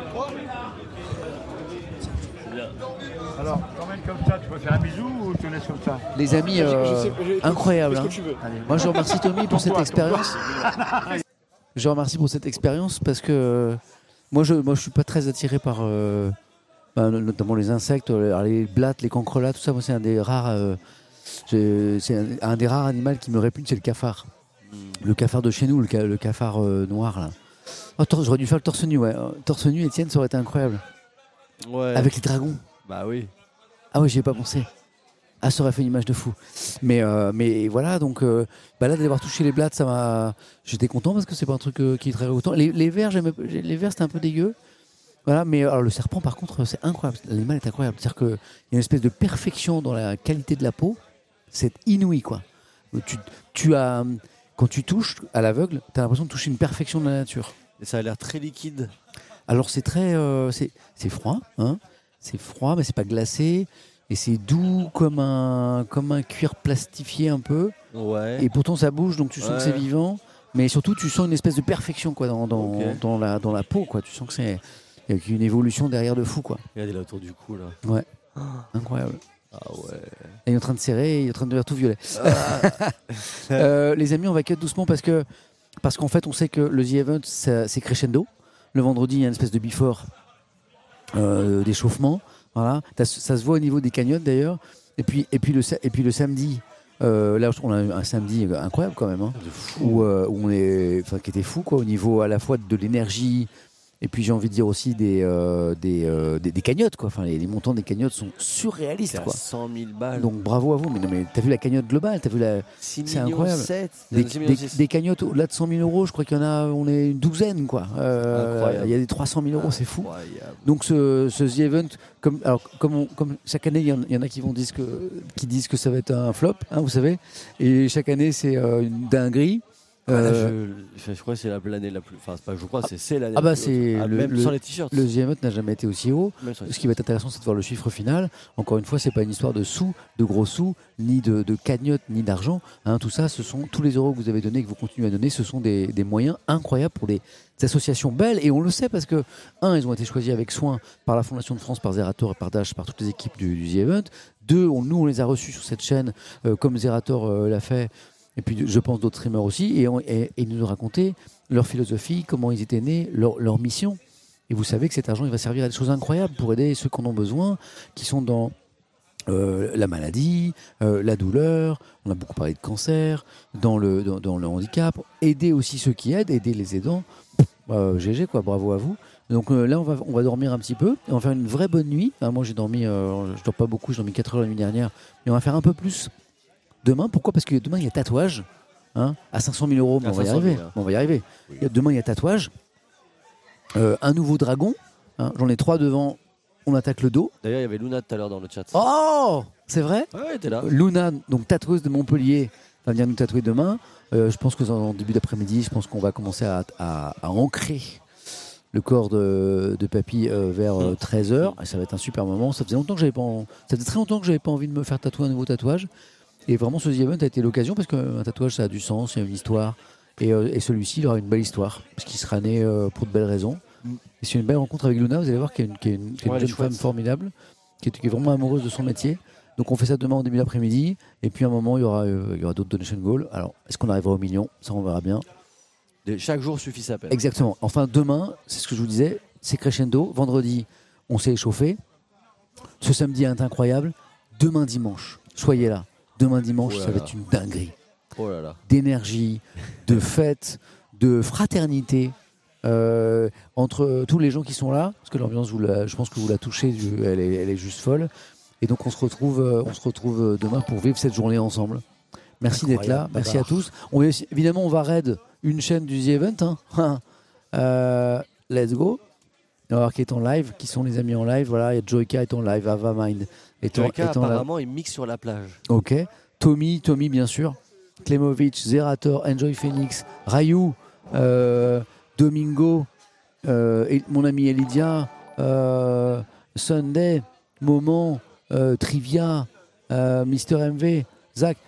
C'est bien. Alors, quand même comme ça, tu peux faire un bisou ou tu laisses comme ça? Les amis, incroyable. Fais ce Hein. que tu veux. Moi, je remercie Tommy pour cette Toi. expérience. Je remercie pour cette expérience parce que moi, je suis pas très attiré par notamment les insectes, les blattes, les cancrelats, tout ça. Moi, c'est un des rares, c'est un des rares animaux qui me répugne, c'est le cafard. Le cafard de chez nous, le cafard noir là. Oh, j'aurais dû faire le torse nu, ouais. Torse nu, Étienne, ça aurait été incroyable. ouais. Avec les dragons. Bah oui. Ah oui, j'y ai pas pensé. Ah, ça aurait fait une image de fou. Mais voilà, donc là d'avoir touché les blattes, ça m'a. J'étais content parce que c'est pas un truc qui est très autant. Les vers, les vers, c'était un peu dégueu. Voilà, mais alors le serpent, par contre, c'est incroyable. L'animal est incroyable. C'est-à-dire qu'il y a une espèce de perfection dans la qualité de la peau. C'est inouï, quoi. Tu as, quand tu touches à l'aveugle, tu as l'impression de toucher une perfection de la nature. Et ça a l'air très liquide. Alors c'est très, c'est froid, hein. C'est froid, mais c'est pas glacé. Et c'est doux comme un cuir plastifié un peu. Ouais. Et pourtant ça bouge, donc tu sens que c'est vivant. Mais surtout, tu sens une espèce de perfection, quoi, dans la peau, quoi. Tu sens que c'est il y a une évolution derrière de fou, quoi. Regardez là autour du cou, là. Ouais. Incroyable. Ah ouais. Et il est en train de serrer, il est en train de devenir tout violet. Les amis, on va cut doucement parce qu'en fait, on sait que le The Event, c'est crescendo. Le vendredi, il y a une espèce de before d'échauffement. Voilà. Ça se voit au niveau des cagnottes d'ailleurs. Et puis le samedi, là, on a un samedi incroyable quand même, hein, où on est, qui était fou, quoi, au niveau à la fois de l'énergie. Et puis j'ai envie de dire aussi des cagnottes, quoi. Enfin, les montants des cagnottes sont surréalistes, C'est à quoi. 100 000 balles. Donc bravo à vous. Mais non, mais t'as vu la cagnotte globale, t'as vu la. 6 c'est millions incroyable. 7, Des cagnottes au-delà de 100 000 euros, je crois qu'il y en a, on est une douzaine, quoi. Il y a des 300 000 euros, c'est fou. Incroyable. Donc ce The Event, comme chaque année, il y en a qui disent que ça va être un flop, hein, vous savez. Et chaque année, c'est une dinguerie. Je crois que c'est l'année la plus. Enfin, c'est pas que je crois, c'est l'année. Ah bah la plus c'est haute. Même sans les t-shirts. Le The Event n'a jamais été aussi haut. Même sans les Ce qui va être intéressant, c'est de voir le chiffre final. Encore une fois, c'est pas une histoire de sous, de gros sous, ni de cagnottes, ni d'argent. Hein, tout ça, ce sont tous les euros que vous avez donnés, que vous continuez à donner, ce sont des moyens incroyables pour des associations belles. Et on le sait parce que, ils ont été choisis avec soin par la Fondation de France, par Zerator et par Dash, par toutes les équipes du The Event. Nous, on les a reçus sur cette chaîne, comme Zerator l'a fait. Et puis, je pense d'autres streamers aussi, et ils nous ont raconté leur philosophie, comment ils étaient nés, leur mission. Et vous savez que cet argent, il va servir à des choses incroyables pour aider ceux qui en ont besoin, qui sont dans la maladie, la douleur. On a beaucoup parlé de cancer, dans le handicap. Aider aussi ceux qui aident, aider les aidants. GG, quoi, bravo à vous. Donc là, on va dormir un petit peu, et on va faire une vraie bonne nuit. Moi, j'ai dormi, je dors pas beaucoup, j'ai dormi 4 heures la nuit dernière, mais on va faire un peu plus demain. Pourquoi ? Parce que demain, il y a tatouage, hein, à 500 000 euros, mais on va y arriver. On va y arriver. Oui. Demain, il y a tatouage, un nouveau dragon, hein, j'en ai 3 devant, on attaque le dos. D'ailleurs, il y avait Luna tout à l'heure dans le chat. Oh, c'est vrai ? Ouais, t'es là. Luna, donc tatoueuse de Montpellier, va venir nous tatouer demain. Je pense que en début d'après-midi, je pense qu'on va commencer à ancrer le corps de Papy vers 13h. Et ça va être un super moment. Ça faisait très longtemps que j'avais pas envie de me faire tatouer un nouveau tatouage. Et vraiment, ce The Event a été l'occasion parce qu'un tatouage, ça a du sens, il y a une histoire. Et celui-ci, il aura une belle histoire parce qu'il sera né pour de belles raisons. Et c'est une belle rencontre avec Luna. Vous allez voir qu'il y a une jeune femme formidable qui est vraiment amoureuse de son métier. Donc on fait ça demain en début d'après-midi. Et puis à un moment, il y aura d'autres donation goals. Alors, est-ce qu'on arrivera au million? Ça, on verra bien. Chaque jour suffit sa peine. Exactement. Enfin, demain, c'est ce que je vous disais, c'est crescendo. Vendredi, on s'est échauffé. Ce samedi est incroyable. Demain dimanche, soyez là. Demain dimanche, ça va être une dinguerie. Oh là là. D'énergie, de fête, de fraternité entre tous les gens qui sont là. Parce que l'ambiance, je pense que vous la touchez, elle est juste folle. Et donc on se retrouve demain pour vivre cette journée ensemble. Merci d'être là, merci à tous. Évidemment, on va raid une chaîne du The Event. Let's go. On va voir qui est en live, qui sont les amis en live. Voilà, il y a Joyka est en live, Avamind est en apparemment, il mixe sur la plage. Ok. Tommy bien sûr. Klemovic, Zerator, Enjoy Phoenix, Rayou, Domingo, mon ami Elidia, Sunday, Moment, Trivia, Mister MV, Zach.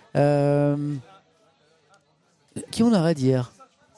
Qui on arrête hier?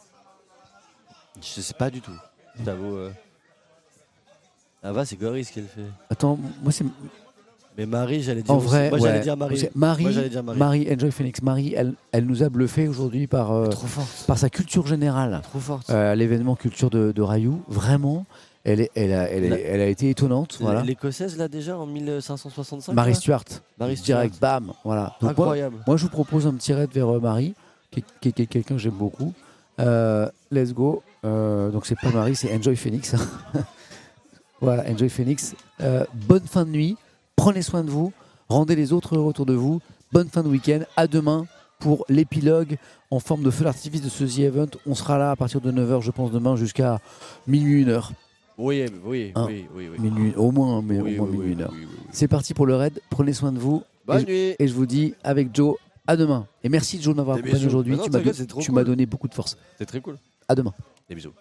Je sais pas du tout. Je t'avoue. C'est Goris qui le fait. Attends, moi c'est. Mais Marie, j'allais dire. En vrai, moi, j'allais dire Marie. Marie, Enjoy Phoenix. Marie, elle nous a bluffé aujourd'hui par sa culture générale. Trop forte. L'événement culture de Rayou, vraiment, elle a été étonnante. Voilà. L'Écossaise là déjà en 1565. Marie Stuart. Direct, Stuart. bam, voilà. Donc, incroyable. Moi, je vous propose un petit raid vers Marie, qui est quelqu'un que j'aime beaucoup. Let's go. Donc c'est pas Marie, c'est Enjoy Phoenix. Voilà, Enjoy Phoenix. Bonne fin de nuit. Prenez soin de vous. Rendez les autres heureux autour de vous. Bonne fin de week-end. À demain pour l'épilogue en forme de feu d'artifice de ce The Event. On sera là à partir de 9h, je pense, demain jusqu'à minuit, 1h. Oui. Minuit, au moins minuit, 1h. C'est parti pour le raid. Prenez soin de vous. Bonne nuit. Et je vous dis avec Joe, à demain. Et merci Joe de m'avoir accompagné aujourd'hui. Tu m'as donné beaucoup de force. C'est très cool. À demain. Des bisous.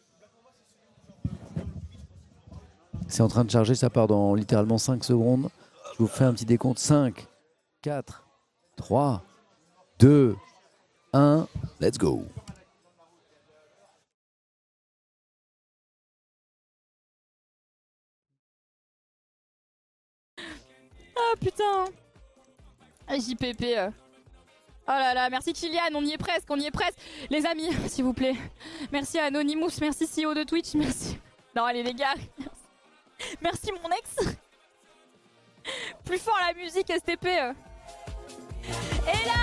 C'est en train de charger, ça part dans littéralement 5 secondes. Je vous fais un petit décompte. 5, 4, 3, 2, 1. Let's go. Ah putain. JPP. Oh là là, merci Kylian, on y est presque. Les amis, s'il vous plaît. Merci à Anonymous, merci CEO de Twitch, merci. Non allez les gars. Merci mon ex. Plus fort la musique STP. Et là